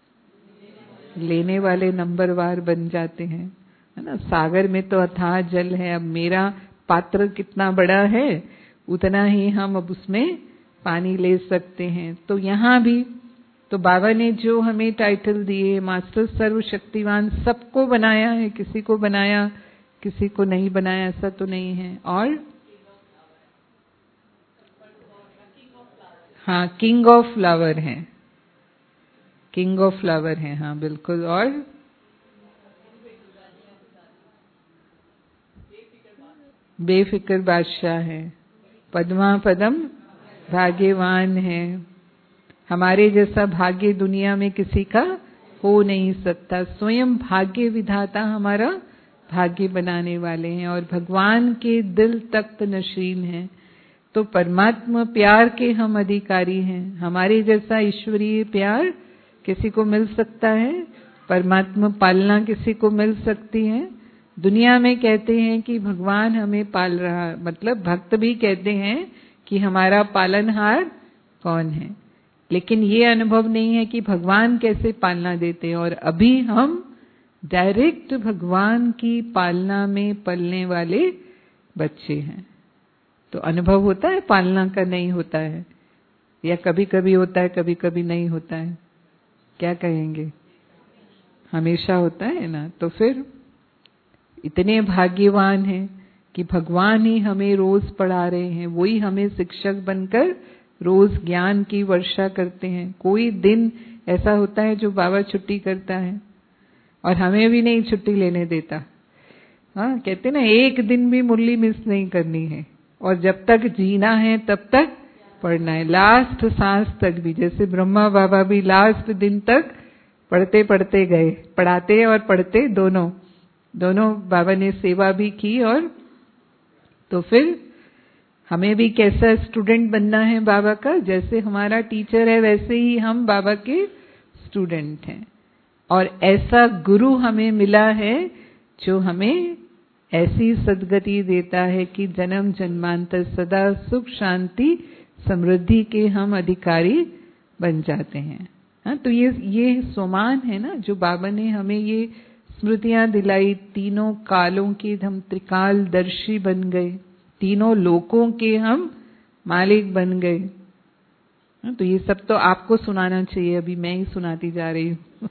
लेने वाले नंबरवार बन जाते हैं, है ना। सागर में तो अथाह जल है, अब मेरा पात्र कितना बड़ा है उतना ही हम अब उसमें पानी ले सकते हैं। तो यहाँ भी तो बाबा ने जो हमें टाइटल दिए, मास्टर सर्वशक्तिवान, सबको बनाया है, किसी को बनाया किसी को नहीं बनाया ऐसा तो नहीं है। और हाँ, किंग ऑफ फ्लावर है, किंग ऑफ फ्लावर है, हाँ बिल्कुल। और बेफिक्र बादशाह है, पद्मा पदम भाग्यवान है। हमारे जैसा भाग्य दुनिया में किसी का हो नहीं सकता, स्वयं भाग्य विधाता हमारा भाग्य बनाने वाले हैं और भगवान के दिल तख्त नशीन हैं। तो परमात्मा प्यार के हम अधिकारी हैं। हमारे जैसा ईश्वरीय प्यार किसी को मिल सकता है, परमात्मा पालना किसी को मिल सकती है। दुनिया में कहते हैं कि भगवान हमें पाल रहा, मतलब भक्त भी कहते हैं कि हमारा पालनहार कौन है, लेकिन ये अनुभव नहीं है कि भगवान कैसे पालना देते हैं। और अभी हम डायरेक्ट भगवान की पालना में पलने वाले बच्चे हैं। तो अनुभव होता है पालना का, नहीं होता है, या कभी कभी होता है कभी कभी नहीं होता है, क्या कहेंगे? हमेशा होता है ना। तो फिर इतने भाग्यवान हैं कि भगवान ही हमें रोज पढ़ा रहे हैं, वही हमें शिक्षक बनकर रोज ज्ञान की वर्षा करते हैं। कोई दिन ऐसा होता है जो बाबा छुट्टी करता है और हमें भी नहीं छुट्टी लेने देता। हाँ, कहते ना एक दिन भी मुरली मिस नहीं करनी है, और जब तक जीना है तब तक पढ़ना है, लास्ट सांस तक भी। जैसे ब्रह्मा बाबा भी लास्ट दिन तक पढ़ते पढ़ते गए, पढ़ाते और पढ़ते दोनों दोनों बाबा ने सेवा भी की। और तो फिर हमें भी कैसा स्टूडेंट बनना है बाबा का, जैसे हमारा टीचर है वैसे ही हम बाबा के स्टूडेंट हैं। और ऐसा गुरु हमें मिला है जो हमें ऐसी सद्गति देता है कि जन्म जन्मांतर सदा सुख शांति समृद्धि के हम अधिकारी बन जाते हैं। हाँ, तो ये ये सोमान है ना जो बाबा ने हमें ये स्मृतियां दिलाई। तीनों कालों के हम त्रिकालदर्शी बन गए, तीनों लोकों के हम मालिक बन गए। हाँ, तो ये सब तो आपको सुनाना चाहिए, अभी मैं ही सुनाती जा रही हूँ।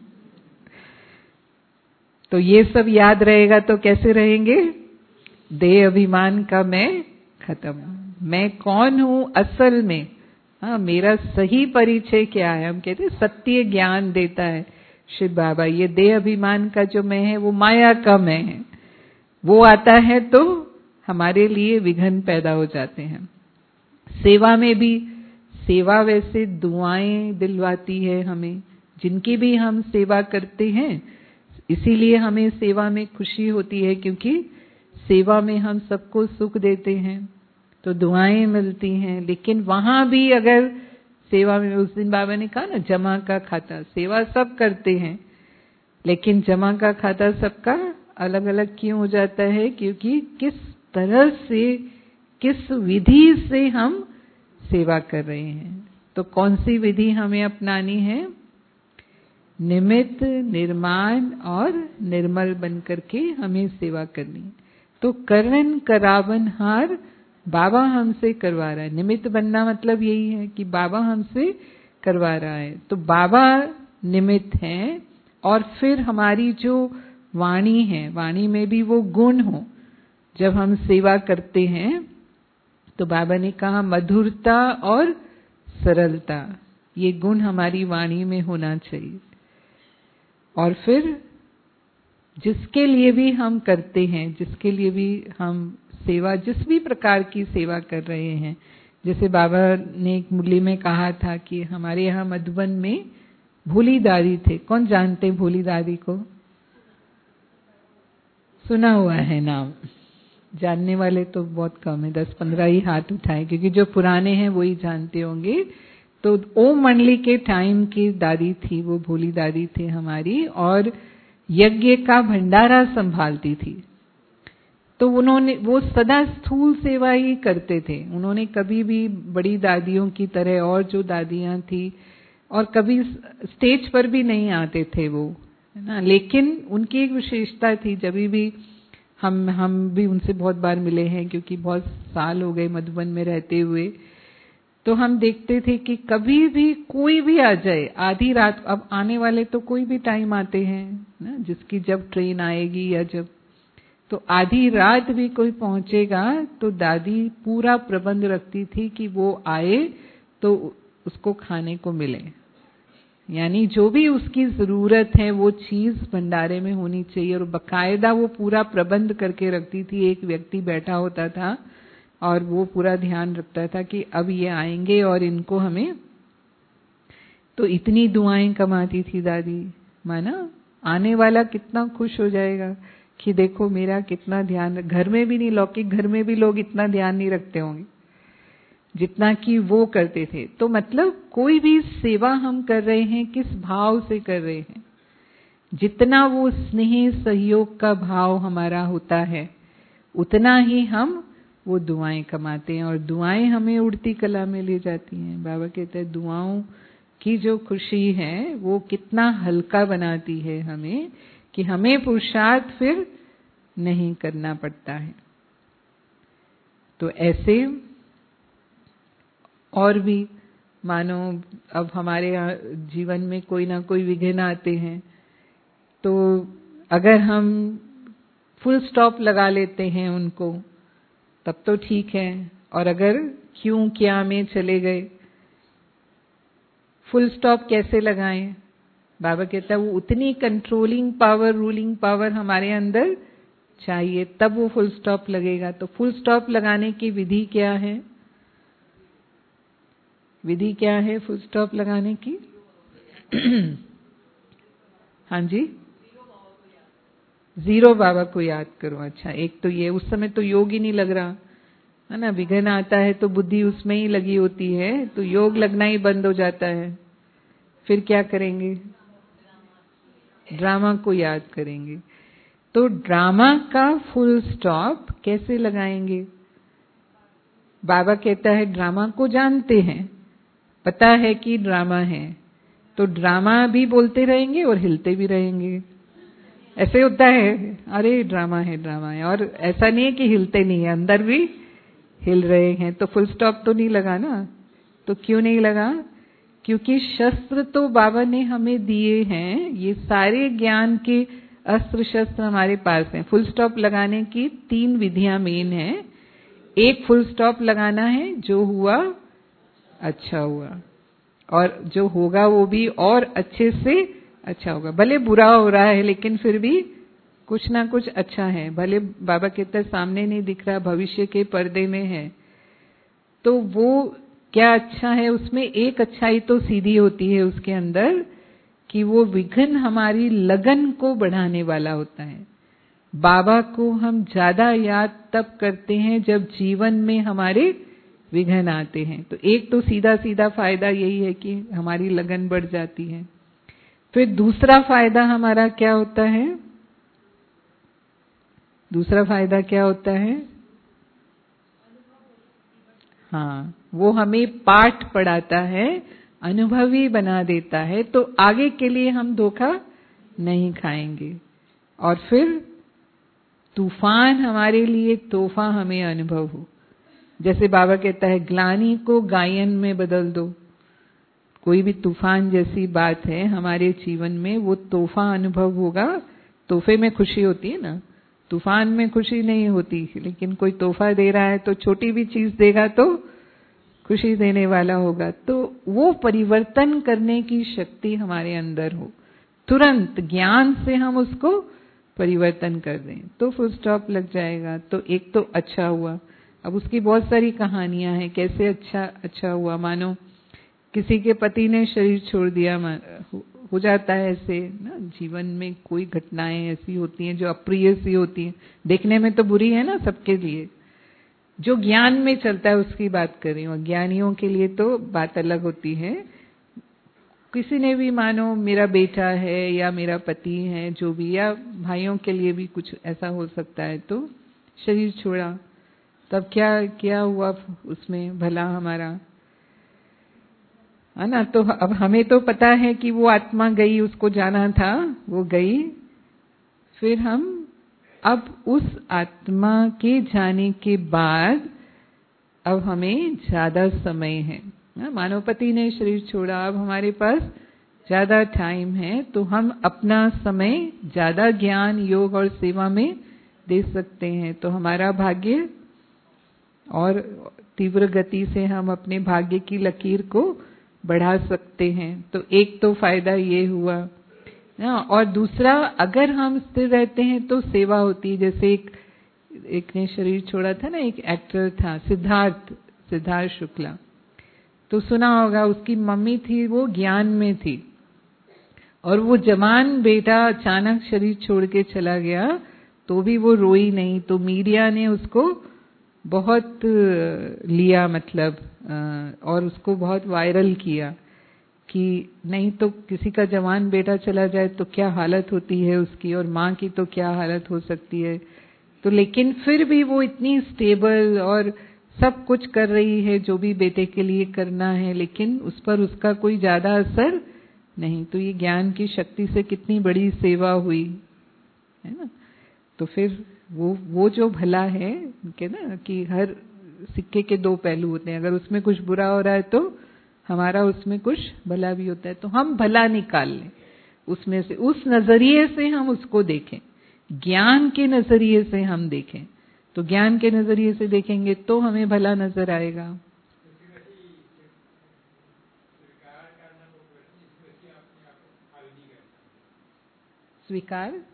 तो ये सब याद रहेगा तो कैसे रहेंगे? देह अभिमान का मैं खत्म, मैं कौन हूं असल में। हाँ, मेरा सही परिचय क्या है? हम कहते हैं सत्य ज्ञान देता है शिव बाबा। ये देह अभिमान का जो मैं है वो माया का मैं है, वो आता है तो हमारे लिए विघ्न पैदा हो जाते हैं। सेवा में भी, सेवा वैसे दुआएं दिलवाती है हमें, जिनकी भी हम सेवा करते हैं, इसीलिए हमें सेवा में खुशी होती है, क्योंकि सेवा में हम सबको सुख देते हैं तो दुआएं मिलती हैं। लेकिन वहां भी अगर सेवा में, उस दिन बाबा ने कहा ना जमा का खाता, सेवा सब करते हैं लेकिन जमा का खाता सबका अलग अलग क्यों हो जाता है? क्योंकि किस तरह से, किस विधि से हम सेवा कर रहे हैं। तो कौन सी विधि हमें अपनानी है? निमित्त, निर्माण और निर्मल बनकर के हमें सेवा करनी है। तो करन करावन हार बाबा हमसे करवा रहा है। निमित्त बनना मतलब यही है कि बाबा हमसे करवा रहा है। तो बाबा निमित्त हैं और फिर हमारी जो वाणी है, वाणी में भी वो गुण हो। जब हम सेवा करते हैं तो बाबा ने कहा मधुरता और सरलता, ये गुण हमारी वाणी में होना चाहिए। और फिर जिसके लिए भी हम करते हैं, जिसके लिए भी हम सेवा, जिस भी प्रकार की सेवा कर रहे हैं, जैसे बाबा ने एक मुरली में कहा था कि हमारे यहाँ मधुबन में भोली दादी थे। कौन जानते भोली दादी को? सुना हुआ है नाम, जानने वाले तो बहुत कम है, दस पंद्रह ही हाथ उठाए, क्योंकि जो पुराने हैं वही जानते होंगे। तो ओम मंडली के टाइम की दादी थी वो, भोली दादी थी हमारी, और यज्ञ का भंडारा संभालती थी। तो उन्होंने, वो सदा स्थूल सेवा ही करते थे। उन्होंने कभी भी बड़ी दादियों की तरह, और जो दादियां थी, और कभी स्टेज पर भी नहीं आते थे वो, है ना। लेकिन उनकी एक विशेषता थी, जब भी हम हम भी उनसे बहुत बार मिले हैं, क्योंकि बहुत साल हो गए मधुबन में रहते हुए, तो हम देखते थे कि कभी भी कोई भी आ जाए आधी रात, अब आने वाले तो कोई भी टाइम आते हैं ना, जिसकी जब ट्रेन आएगी या जब, तो आधी रात भी कोई पहुंचेगा तो दादी पूरा प्रबंध रखती थी कि वो आए तो उसको खाने को मिले। यानी जो भी उसकी जरूरत है वो चीज भंडारे में होनी चाहिए, और बकायदा वो पूरा प्रबंध करके रखती थी। एक व्यक्ति बैठा होता था और वो पूरा ध्यान रखता था कि अब ये आएंगे और इनको हमें, तो इतनी दुआएं कमाती थी दादी, माना आने वाला कितना खुश हो जाएगा कि देखो मेरा कितना ध्यान। घर में भी नहीं, लौकिक घर में भी लोग इतना ध्यान नहीं रखते होंगे जितना कि वो करते थे। तो मतलब कोई भी सेवा हम कर रहे हैं, किस भाव से कर रहे हैं, जितना वो स्नेह सहयोग का भाव हमारा होता है, उतना ही हम वो दुआएं कमाते हैं, और दुआएं हमें उड़ती कला में ले जाती हैं। बाबा कहते हैं दुआओं की जो खुशी है वो कितना हल्का बनाती है हमें, कि हमें पुरुषार्थ फिर नहीं करना पड़ता है। तो ऐसे और भी मानो अब हमारे जीवन में कोई ना कोई विघ्न आते हैं, तो अगर हम फुल स्टॉप लगा लेते हैं उनको तब तो ठीक है, और अगर क्यों क्या में चले गए, फुल स्टॉप कैसे लगाएं? बाबा कहता है वो उतनी कंट्रोलिंग पावर, रूलिंग पावर हमारे अंदर चाहिए, तब वो फुल स्टॉप लगेगा। तो फुल स्टॉप लगाने की विधि क्या है? विधि क्या है फुल स्टॉप लगाने की? हाँ जी, जीरो बाबा को याद करो। अच्छा, एक तो ये, उस समय तो योग ही नहीं लग रहा है ना, विघ्न आता है तो बुद्धि उसमें ही लगी होती है, तो योग लगना ही बंद हो जाता है। फिर क्या करेंगे? ड्रामा को याद करेंगे। तो ड्रामा का फुल स्टॉप कैसे लगाएंगे? बाबा कहता है ड्रामा को जानते हैं, पता है कि ड्रामा है, तो ड्रामा भी बोलते रहेंगे और हिलते भी रहेंगे। ऐसे होता है, अरे ड्रामा है ड्रामा है, और ऐसा नहीं है कि हिलते नहीं है, अंदर भी हिल रहे हैं। तो फुल स्टॉप तो नहीं लगा ना। तो क्यों नहीं लगा? क्योंकि शस्त्र तो बाबा ने हमें दिए हैं, ये सारे ज्ञान के अस्त्र शस्त्र हमारे पास हैं। फुल स्टॉप लगाने की तीन विधियां मेन हैं। एक फुल स्टॉप लगाना है, जो हुआ अच्छा हुआ, और जो होगा वो भी और अच्छे से अच्छा होगा। भले बुरा हो रहा है लेकिन फिर भी कुछ ना कुछ अच्छा है। भले बाबा कहते हैं सामने नहीं दिख रहा, भविष्य के पर्दे में है, तो वो क्या अच्छा है उसमें? एक अच्छाई तो सीधी होती है उसके अंदर कि वो विघ्न हमारी लगन को बढ़ाने वाला होता है। बाबा को हम ज्यादा याद तब करते हैं जब जीवन में हमारे विघ्न आते हैं। तो एक तो सीधा सीधा फायदा यही है कि हमारी लगन बढ़ जाती है। फिर दूसरा फायदा हमारा क्या होता है? दूसरा फायदा क्या होता है? हाँ, वो हमें पाठ पढ़ाता है, अनुभवी बना देता है, तो आगे के लिए हम धोखा नहीं खाएंगे। और फिर तूफान हमारे लिए तोहफा हमें अनुभव हो। जैसे बाबा कहता है ग्लानि को गायन में बदल दो। कोई भी तूफान जैसी बात है हमारे जीवन में, वो तोहफा अनुभव होगा। तोहफे में खुशी होती है ना, तूफान में खुशी नहीं होती, लेकिन कोई तोहफा दे रहा है तो छोटी भी चीज देगा तो खुशी देने वाला होगा। तो वो परिवर्तन करने की शक्ति हमारे अंदर हो, तुरंत ज्ञान से हम उसको परिवर्तन कर दें तो फुल स्टॉप लग जाएगा। तो एक तो अच्छा हुआ। अब उसकी बहुत सारी कहानियां हैं कैसे अच्छा अच्छा हुआ। मानो किसी के पति ने शरीर छोड़ दिया, हो जाता है ऐसे ना, जीवन में कोई घटनाएं ऐसी होती हैं जो अप्रिय सी होती हैं, देखने में तो बुरी है ना सबके लिए। जो ज्ञान में चलता है उसकी बात कर रही हूँ, ज्ञानियों के लिए तो बात अलग होती है। किसी ने भी, मानो मेरा बेटा है या मेरा पति है, जो भी, या भाइयों के लिए भी कुछ ऐसा हो सकता है, तो शरीर छोड़ा, तब क्या क्या हुआ उसमें भला हमारा, है ना। तो अब हमें तो पता है कि वो आत्मा गई, उसको जाना था, वो गई। फिर हम अब उस आत्मा के जाने के बाद अब हमें ज्यादा समय है। मानव पति ने शरीर छोड़ा, अब हमारे पास ज्यादा टाइम है, तो हम अपना समय ज्यादा ज्ञान, योग और सेवा में दे सकते हैं। तो हमारा भाग्य और तीव्र गति से हम अपने भाग्य की लकीर को बढ़ा सकते हैं। तो एक तो फायदा ये हुआ ना। और दूसरा, अगर हम स्थिर रहते हैं तो सेवा होती है। जैसे एक एक ने शरीर छोड़ा था ना, एक एक्टर था सिद्धार्थ सिद्धार्थ शुक्ला, तो सुना होगा, उसकी मम्मी थी वो ज्ञान में थी, और वो जवान बेटा अचानक शरीर छोड़ के चला गया तो भी वो रोई नहीं। तो मीडिया ने उसको बहुत लिया, मतलब और उसको बहुत वायरल किया कि नहीं तो किसी का जवान बेटा चला जाए तो क्या हालत होती है उसकी, और माँ की तो क्या हालत हो सकती है। तो लेकिन फिर भी वो इतनी स्टेबल और सब कुछ कर रही है जो भी बेटे के लिए करना है, लेकिन उस पर उसका कोई ज्यादा असर नहीं। तो ये ज्ञान की शक्ति से कितनी बड़ी सेवा हुई, है ना। तो फिर वो वो जो भला है कि ना, कि हर सिक्के के दो पहलू होते हैं। अगर उसमें कुछ बुरा हो रहा है तो हमारा उसमें कुछ भला भी होता है। तो हम भला निकाल लें उसमें से, उस नजरिए से हम उसको देखें, ज्ञान के नजरिए से हम देखें। तो ज्ञान के नजरिए से देखेंगे तो हमें भला नजर आएगा। स्वीकार,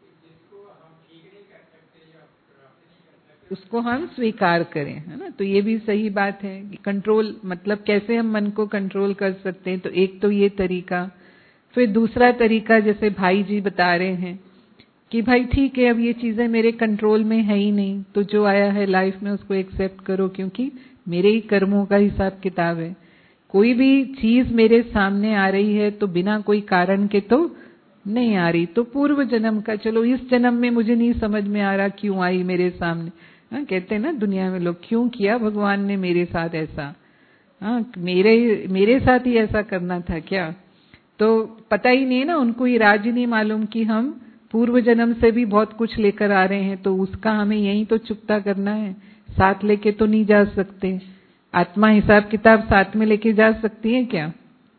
उसको हम स्वीकार करें, है ना। तो ये भी सही बात है कि कंट्रोल, मतलब कैसे हम मन को कंट्रोल कर सकते हैं। तो एक तो ये तरीका। फिर दूसरा तरीका, जैसे भाई जी बता रहे हैं कि भाई ठीक है, अब ये चीजें मेरे कंट्रोल में है ही नहीं, तो जो आया है लाइफ में उसको एक्सेप्ट करो, क्योंकि मेरे ही कर्मों का हिसाब किताब है। कोई भी चीज मेरे सामने आ रही है तो बिना कोई कारण के तो नहीं आ रही। तो पूर्व जन्म का, चलो इस जन्म में मुझे नहीं समझ में आ रहा क्यों आई मेरे सामने। हाँ, कहते हैं ना दुनिया में लोग, क्यों किया भगवान ने मेरे साथ ऐसा, हाँ मेरे मेरे साथ ही ऐसा करना था क्या। तो पता ही नहीं ना, उनको ये राज ही नहीं मालूम कि हम पूर्व जन्म से भी बहुत कुछ लेकर आ रहे हैं, तो उसका हमें यही तो चुकता करना है, साथ लेके तो नहीं जा सकते। आत्मा हिसाब किताब साथ में लेके जा सकती है क्या।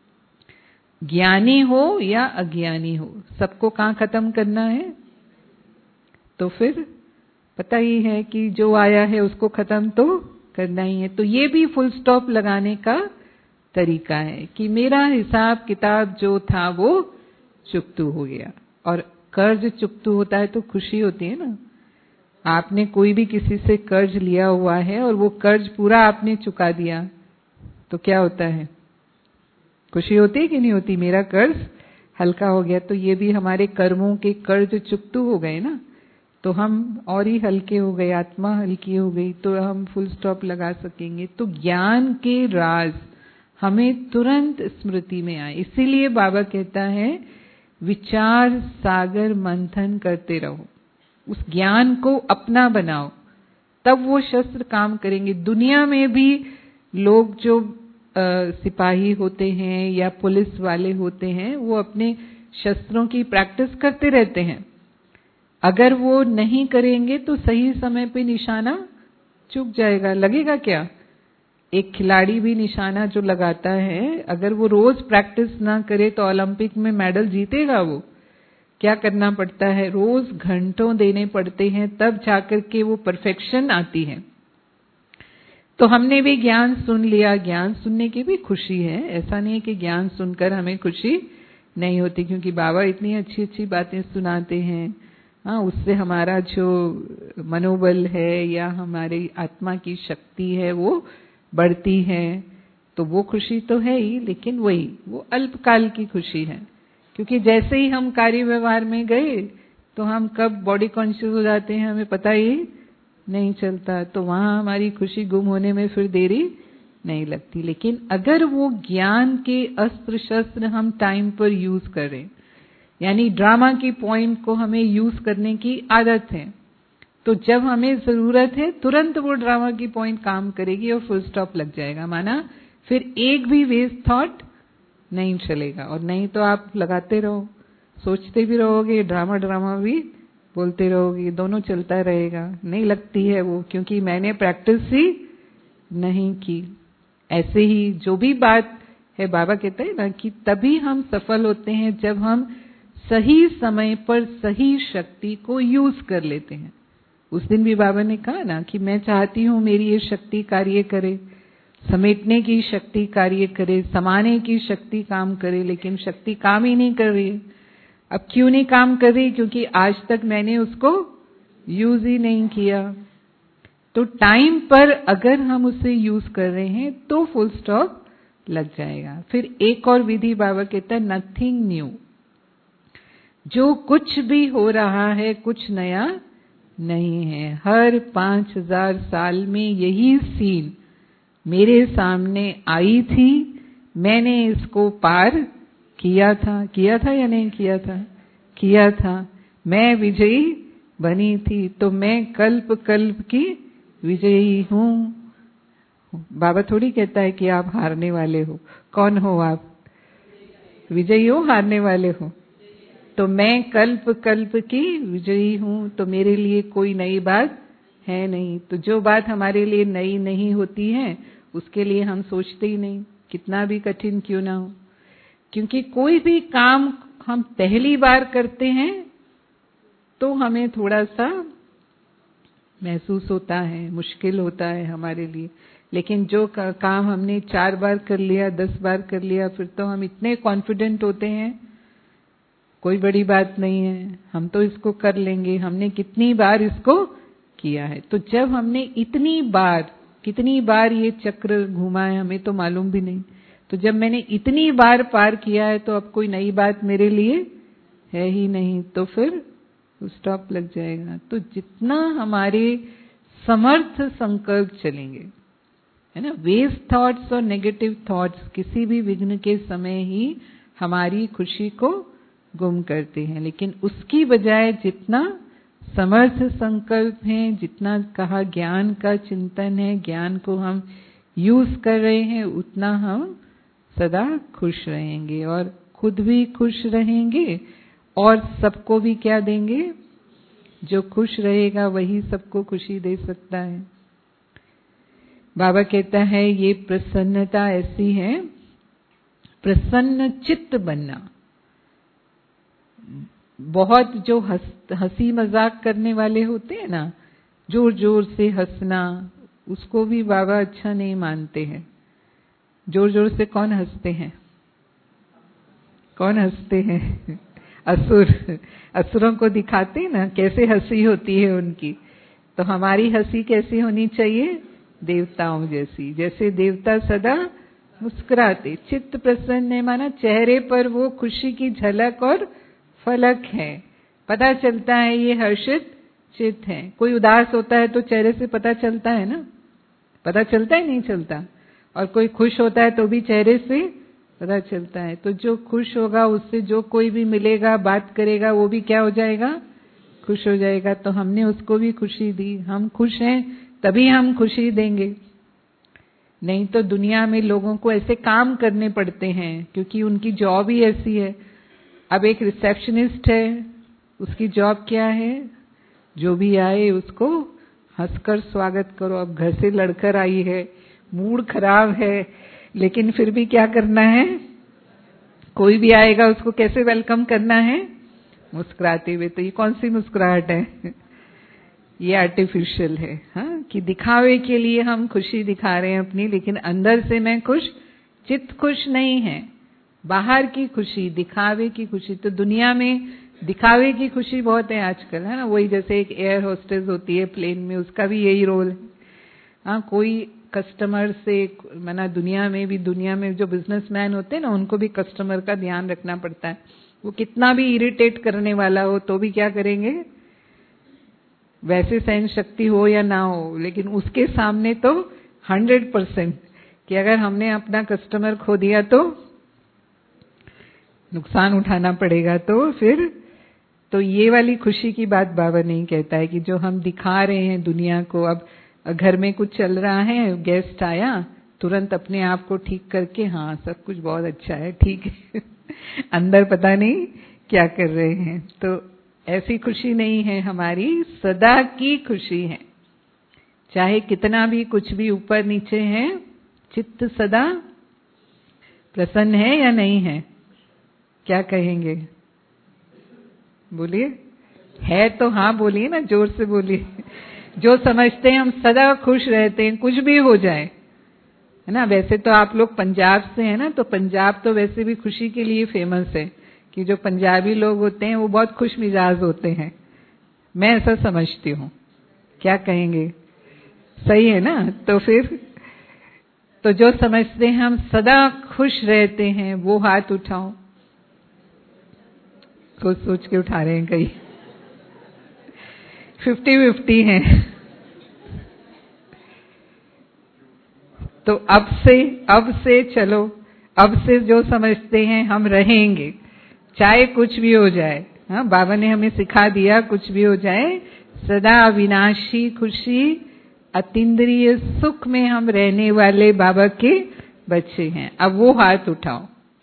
ज्ञानी हो या अज्ञानी हो, सबको कहाँ खत्म करना है। तो फिर पता ही है कि जो आया है उसको खत्म तो करना ही है। तो ये भी फुल स्टॉप लगाने का तरीका है कि मेरा हिसाब किताब जो था वो चुकतू हो गया। और कर्ज चुकतू होता है तो खुशी होती है ना। आपने कोई भी किसी से कर्ज लिया हुआ है और वो कर्ज पूरा आपने चुका दिया तो क्या होता है, खुशी होती है कि नहीं होती, मेरा कर्ज हल्का हो गया। तो ये भी हमारे कर्मों के कर्ज चुकतू हो गए ना, तो हम और ही हल्के हो गए, आत्मा हल्की हो गई, तो हम फुल स्टॉप लगा सकेंगे। तो ज्ञान के राज हमें तुरंत स्मृति में आए। इसीलिए बाबा कहता है विचार सागर मंथन करते रहो, उस ज्ञान को अपना बनाओ, तब वो शस्त्र काम करेंगे। दुनिया में भी लोग जो आ, सिपाही होते हैं या पुलिस वाले होते हैं, वो अपने शस्त्रों की प्रैक्टिस करते रहते हैं, अगर वो नहीं करेंगे तो सही समय पे निशाना चूक जाएगा। लगेगा क्या? एक खिलाड़ी भी निशाना जो लगाता है, अगर वो रोज प्रैक्टिस ना करे तो ओलंपिक में मेडल जीतेगा वो? क्या करना पड़ता है? रोज घंटों देने पड़ते हैं, तब जाकर के वो परफेक्शन आती है। तो हमने भी ज्ञान सुन लिया, ज्ञान सुनने की भी खुशी है, ऐसा नहीं है कि ज्ञान सुनकर हमें खुशी नहीं होती, क्योंकि बाबा इतनी अच्छी अच्छी बातें सुनाते हैं। हाँ, उससे हमारा जो मनोबल है या हमारी आत्मा की शक्ति है वो बढ़ती है, तो वो खुशी तो है ही, लेकिन वही वो अल्पकाल की खुशी है। क्योंकि जैसे ही हम कार्य व्यवहार में गए तो हम कब बॉडी कॉन्शियस हो जाते हैं हमें पता ही नहीं चलता, तो वहां हमारी खुशी गुम होने में फिर देरी नहीं लगती। लेकिन अगर वो ज्ञान के अस्त्र शस्त्र हम टाइम पर यूज करें, यानी ड्रामा की पॉइंट को हमें यूज करने की आदत है, तो जब हमें जरूरत है तुरंत वो ड्रामा की पॉइंट काम करेगी और फुल स्टॉप लग जाएगा। माना फिर एक भी वेस्ट थॉट नहीं चलेगा। और नहीं तो आप लगाते रहो, सोचते भी रहोगे, ड्रामा ड्रामा भी बोलते रहोगे, दोनों चलता रहेगा। नहीं लगती है वो, क्योंकि मैंने प्रैक्टिस ही नहीं की। ऐसे ही जो भी बात है, बाबा कहते हैं ना कि तभी हम सफल होते हैं जब हम सही समय पर सही शक्ति को यूज कर लेते हैं। उस दिन भी बाबा ने कहा ना कि मैं चाहती हूं मेरी ये शक्ति कार्य करे, समेटने की शक्ति कार्य करे, समाने की शक्ति काम करे, लेकिन शक्ति काम ही नहीं कर रही है। अब क्यों नहीं काम कर रही? क्योंकि आज तक मैंने उसको यूज ही नहीं किया। तो टाइम पर अगर हम उसे यूज कर रहे हैं तो फुल स्टॉप लग जाएगा। फिर एक और विधि बाबा कहता है नथिंग न्यू। जो कुछ भी हो रहा है कुछ नया नहीं है। हर पांच हजार साल में यही सीन मेरे सामने आई थी, मैंने इसको पार किया था। किया था या नहीं किया था? किया था। मैं विजयी बनी थी, तो मैं कल्प कल्प की विजयी हूं। बाबा थोड़ी कहता है कि आप हारने वाले हो। कौन हो आप? विजयी हो, हारने वाले हो? तो मैं कल्प कल्प की विजयी हूं, तो मेरे लिए कोई नई बात है नहीं। तो जो बात हमारे लिए नई नहीं होती है उसके लिए हम सोचते ही नहीं, कितना भी कठिन क्यों ना हो। क्योंकि कोई भी काम हम पहली बार करते हैं तो हमें थोड़ा सा महसूस होता है, मुश्किल होता है हमारे लिए। लेकिन जो का, काम हमने चार बार कर लिया, दस बार कर लिया, फिर तो हम इतने कॉन्फिडेंट होते हैं, कोई बड़ी बात नहीं है, हम तो इसको कर लेंगे। हमने कितनी बार इसको किया है। तो जब हमने इतनी बार, कितनी बार ये चक्र घूमा है हमें तो मालूम भी नहीं। तो जब मैंने इतनी बार पार किया है तो अब कोई नई बात मेरे लिए है ही नहीं, तो फिर स्टॉप लग जाएगा। तो जितना हमारे समर्थ संकल्प चलेंगे, है ना, वेस्ट थॉट्स और नेगेटिव थॉट्स किसी भी विघ्न के समय ही हमारी खुशी को गुम करते हैं। लेकिन उसकी बजाय जितना समर्थ संकल्प है, जितना कहा ज्ञान का चिंतन है, ज्ञान को हम यूज कर रहे हैं, उतना हम सदा खुश रहेंगे और खुद भी खुश रहेंगे और सबको भी क्या देंगे? जो खुश रहेगा वही सबको खुशी दे सकता है। बाबा कहता है ये प्रसन्नता ऐसी है, प्रसन्न चित्त बनना। बहुत जो हंस हंसी मजाक करने वाले होते हैं ना, जोर जोर से हंसना, उसको भी बाबा अच्छा नहीं मानते हैं। जोर जोर से कौन हंसते हैं? कौन हंसते हैं? असुर। असुरों को दिखाते हैं ना कैसे हंसी होती है उनकी। तो हमारी हंसी कैसी होनी चाहिए? देवताओं जैसी। जैसे देवता सदा मुस्कुराते, चित्त प्रसन्न है, माना चेहरे पर वो खुशी की झलक और फलक है, पता चलता है ये हर्षित चित्त है। कोई उदास होता है तो चेहरे से पता चलता है ना, पता चलता है नहीं चलता? और कोई खुश होता है तो भी चेहरे से पता चलता है। तो जो खुश होगा उससे जो कोई भी मिलेगा, बात करेगा, वो भी क्या हो जाएगा? खुश हो जाएगा। तो हमने उसको भी खुशी दी। हम खुश हैं तभी हम खुशी देंगे। नहीं तो दुनिया में लोगों को ऐसे काम करने पड़ते हैं क्योंकि उनकी जॉब ही ऐसी है। अब एक रिसेप्शनिस्ट है, उसकी जॉब क्या है? जो भी आए उसको हंसकर स्वागत करो। अब घर से लड़कर आई है, मूड खराब है, लेकिन फिर भी क्या करना है? कोई भी आएगा उसको कैसे वेलकम करना है? मुस्कुराते हुए। तो ये कौन सी मुस्कुराहट है? ये आर्टिफिशियल है, हाँ, कि दिखावे के लिए हम खुशी दिखा रहे हैं अपनी, लेकिन अंदर से मैं खुश, चित्त खुश नहीं है। बाहर की खुशी, दिखावे की खुशी। तो दुनिया में दिखावे की खुशी बहुत है आजकल, है ना। वही जैसे एक एयर होस्टेस होती है प्लेन में, उसका भी यही रोल है। हाँ, कोई कस्टमर से, माना दुनिया में भी, दुनिया में जो बिजनेसमैन होते हैं ना, उनको भी कस्टमर का ध्यान रखना पड़ता है। वो कितना भी इरिटेट करने वाला हो तो भी क्या करेंगे? वैसे सहन शक्ति हो या ना हो, लेकिन उसके सामने तो हंड्रेड परसेंट कि अगर हमने अपना कस्टमर खो दिया तो नुकसान उठाना पड़ेगा। तो फिर तो ये वाली खुशी की बात बाबा नहीं कहता है कि जो हम दिखा रहे हैं दुनिया को। अब घर में कुछ चल रहा है, गेस्ट आया, तुरंत अपने आप को ठीक करके, हाँ सब कुछ बहुत अच्छा है, ठीक है अंदर पता नहीं क्या कर रहे हैं। तो ऐसी खुशी नहीं है हमारी, सदा की खुशी है। चाहे कितना भी कुछ भी ऊपर नीचे है, चित्त सदा प्रसन्न है या नहीं है? क्या कहेंगे? बोलिए। है तो हाँ बोलिए ना, जोर से बोलिए। जो समझते हैं हम सदा खुश रहते हैं, कुछ भी हो जाए, है ना। वैसे तो आप लोग पंजाब से हैं ना, तो पंजाब तो वैसे भी खुशी के लिए फेमस है कि जो पंजाबी लोग होते हैं वो बहुत खुश मिजाज होते हैं। मैं ऐसा समझती हूँ। क्या कहेंगे? सही है ना। तो फिर तो जो समझते हैं हम सदा खुश रहते हैं, वो हाथ उठाओ। सोच सोच के उठा रहे हैं कई, फिफ्टी फिफ्टी हैं। तो अब से अब से चलो, अब से जो समझते हैं हम रहेंगे, चाहे कुछ भी हो जाए। हाँ, बाबा ने हमें सिखा दिया, कुछ भी हो जाए सदा अविनाशी खुशी अतीन्द्रिय सुख में हम रहने वाले बाबा के बच्चे हैं। अब वो हाथ उठाओ।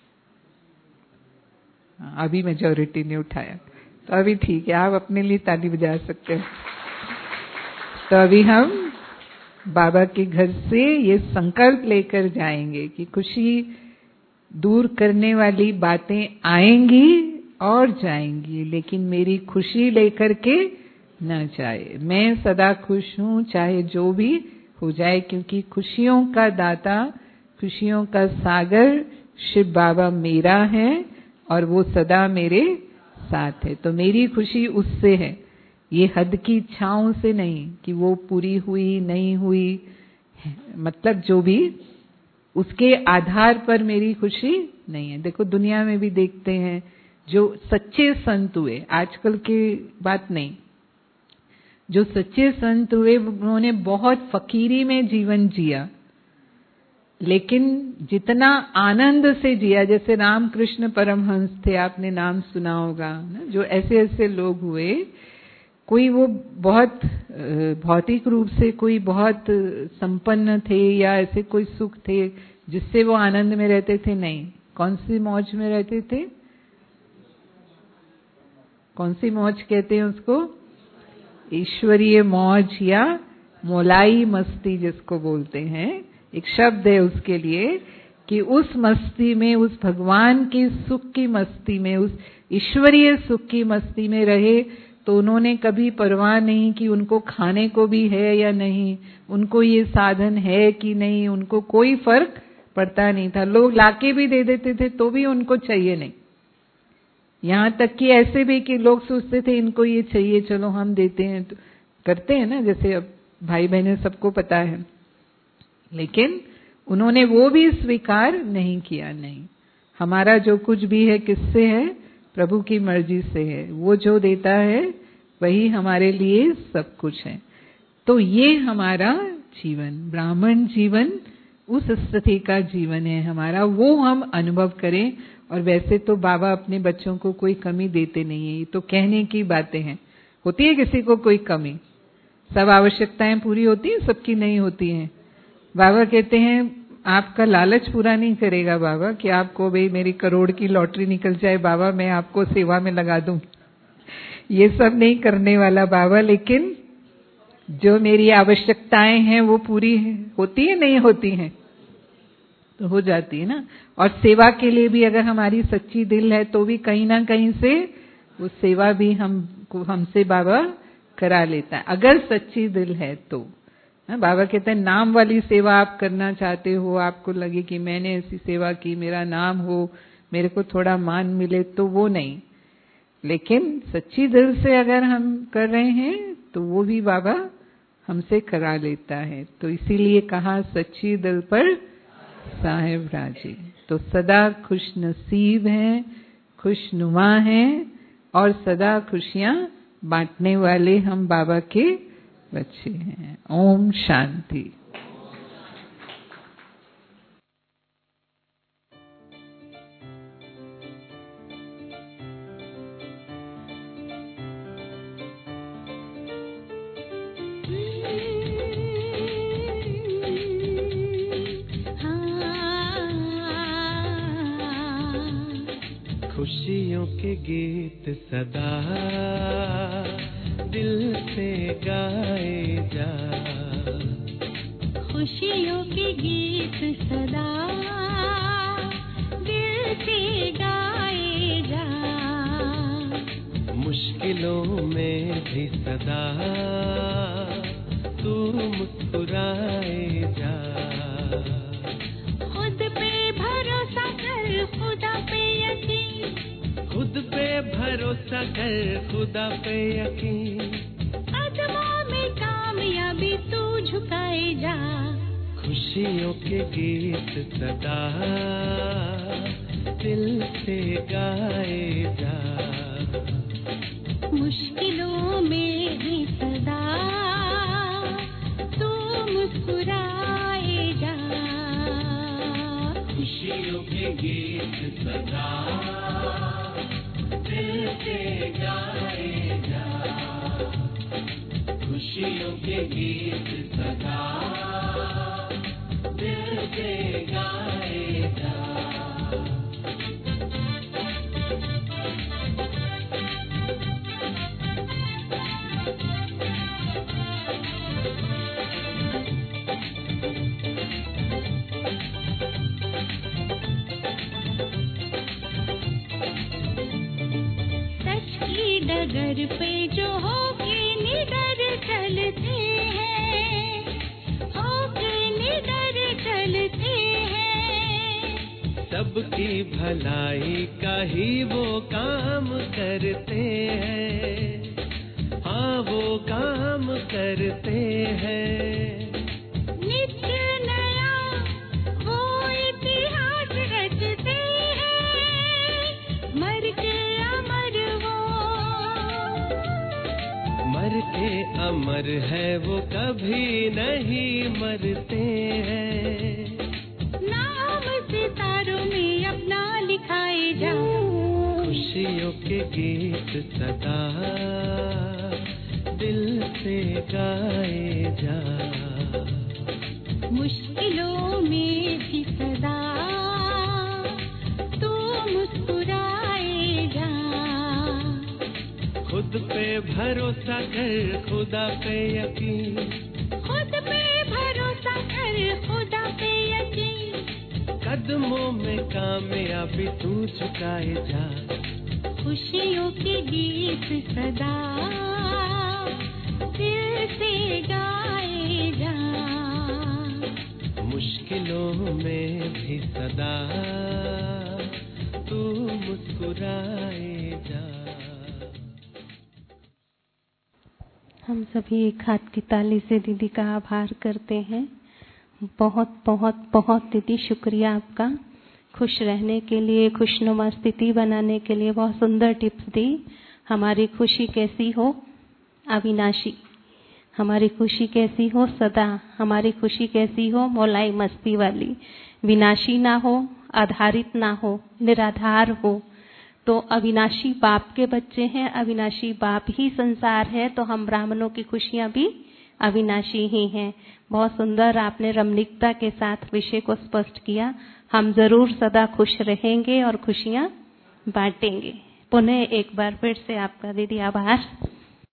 अभी मेजॉरिटी ने उठाया, तो अभी ठीक है, आप अपने लिए ताली बजा सकते हो। तो अभी हम बाबा के घर से ये संकल्प लेकर जाएंगे कि खुशी दूर करने वाली बातें आएंगी और जाएंगी, लेकिन मेरी खुशी लेकर के न जाए। मैं सदा खुश हूं, चाहे जो भी हो जाए, क्योंकि खुशियों का दाता, खुशियों का सागर शिव बाबा मेरा है और वो सदा मेरे साथ है। तो मेरी खुशी उससे है, ये हद की इच्छाओं से नहीं कि वो पूरी हुई नहीं हुई, मतलब जो भी उसके आधार पर मेरी खुशी नहीं है। देखो दुनिया में भी देखते हैं, जो सच्चे संत हुए, आजकल की बात नहीं, जो सच्चे संत हुए उन्होंने बहुत फकीरी में जीवन जिया, लेकिन जितना आनंद से जिया, जैसे रामकृष्ण परमहंस थे, आपने नाम सुना होगा ना, जो ऐसे ऐसे लोग हुए, कोई वो बहुत भौतिक रूप से कोई बहुत संपन्न थे या ऐसे कोई सुख थे जिससे वो आनंद में रहते थे, नहीं। कौन सी मौज में रहते थे? कौन सी मौज कहते हैं उसको? ईश्वरीय मौज या मोलाई मस्ती जिसको बोलते हैं, एक शब्द है उसके लिए, कि उस मस्ती में, उस भगवान की सुख की मस्ती में, उस ईश्वरीय सुख की मस्ती में रहे। तो उन्होंने कभी परवाह नहीं कि उनको खाने को भी है या नहीं, उनको ये साधन है कि नहीं, उनको कोई फर्क पड़ता नहीं था। लोग लाके भी दे देते थे तो भी उनको चाहिए नहीं। यहाँ तक कि ऐसे भी कि लोग सोचते थे इनको ये चाहिए, चलो हम देते हैं, तो करते हैं ना, जैसे अब भाई बहनें सबको पता है। लेकिन उन्होंने वो भी स्वीकार नहीं किया। नहीं, हमारा जो कुछ भी है किससे है? प्रभु की मर्जी से है। वो जो देता है वही हमारे लिए सब कुछ है। तो ये हमारा जीवन, ब्राह्मण जीवन, उस स्थिति का जीवन है हमारा, वो हम अनुभव करें। और वैसे तो बाबा अपने बच्चों को कोई कमी देते नहीं है, ये तो कहने की बातें हैं। होती है किसी को कोई कमी? सब आवश्यकताएं पूरी होती हैं, सबकी नहीं होती हैं। बाबा कहते हैं आपका लालच पूरा नहीं करेगा बाबा कि आपको भाई मेरी करोड़ की लॉटरी निकल जाए, बाबा मैं आपको सेवा में लगा दूं। ये सब नहीं करने वाला बाबा, लेकिन जो मेरी आवश्यकताएं हैं वो पूरी होती है, नहीं होती हैं तो हो जाती है ना। और सेवा के लिए भी अगर हमारी सच्ची दिल है तो भी कहीं ना कहीं से वो सेवा भी हमको हमसे बाबा करा लेता है, अगर सच्ची दिल है तो। बाबा कहते हैं नाम वाली सेवा आप करना चाहते हो, आपको लगे कि मैंने ऐसी सेवा की, मेरा नाम हो, मेरे को थोड़ा मान मिले, तो वो नहीं। लेकिन सच्ची दिल से अगर हम कर रहे हैं तो वो भी बाबा हमसे करा लेता है। तो इसीलिए कहा सच्ची दिल पर साहेब राजी। तो सदा खुश नसीब हैं, खुशनुमा हैं और सदा खुशियां बांटने वाले हम बाबा के बच्चे हैं। ओम शांति। खुशियों के गीत सदा दिल से गाए जा, खुशियों के गीत सदा दिल से गाए जा, मुश्किलों में भी सदा तू मुस्कुराए जा, खुद पे भरोसा कर खुदा पे यकीन, खुद पे भरोसा कर खुदा पे यकीन, कदमों में कामयाबी तू झुकाए जा, खुशियों के गीत सदा दिल से गाए जा, मुश्किलों में भी सदा तू मुस्कुराए जा, खुशियों के गीत सदा दिल से गाए जा, खुशियों के गीत सदा दिल से गाए जा। डगर पे जो होके निडर चलते हैं, होके निडर चलते हैं, सबकी भलाई का ही वो काम करते हैं, हाँ वो काम करते हैं, नित्य नया वो इतिहास रचते हैं, मर के अमर वो मर के अमर है वो कभी नहीं मरते हैं, नाम सितारों में अपना लिखाए जा, खुशियों के गीत सदा दिल से गाए जा, मुश्किलों में भी सदा तू मुस्कुराए जा, खुद पे भरोसा कर खुदा पे यकीन, खुद पे भरोसा कर खुदा पे यकीन, कदमों में कामयाबी तू झुकाए जा, खुशियों के गीत सदा दिल से गाए जा, मुश्किलों में भी सदा तू मुस्कुराए जा। हम सभी एक हाथ की ताली से दीदी का आभार करते हैं। बहुत बहुत बहुत दीदी शुक्रिया आपका, खुश रहने के लिए, खुशनुमा स्थिति बनाने के लिए बहुत सुंदर टिप्स दी। हमारी खुशी कैसी हो? अविनाशी। हमारी खुशी कैसी हो? सदा। हमारी खुशी कैसी हो? मौलाई मस्ती वाली, विनाशी ना हो, आधारित ना हो, निराधार हो। तो अविनाशी बाप के बच्चे हैं, अविनाशी बाप ही संसार है, तो हम ब्राह्मणों की खुशियां भी अविनाशी ही हैं। बहुत सुंदर आपने रमणीकता के साथ विषय को स्पष्ट किया। हम जरूर सदा खुश रहेंगे और खुशियां बांटेंगे। पुनः एक बार फिर से आपका दीदी आभार।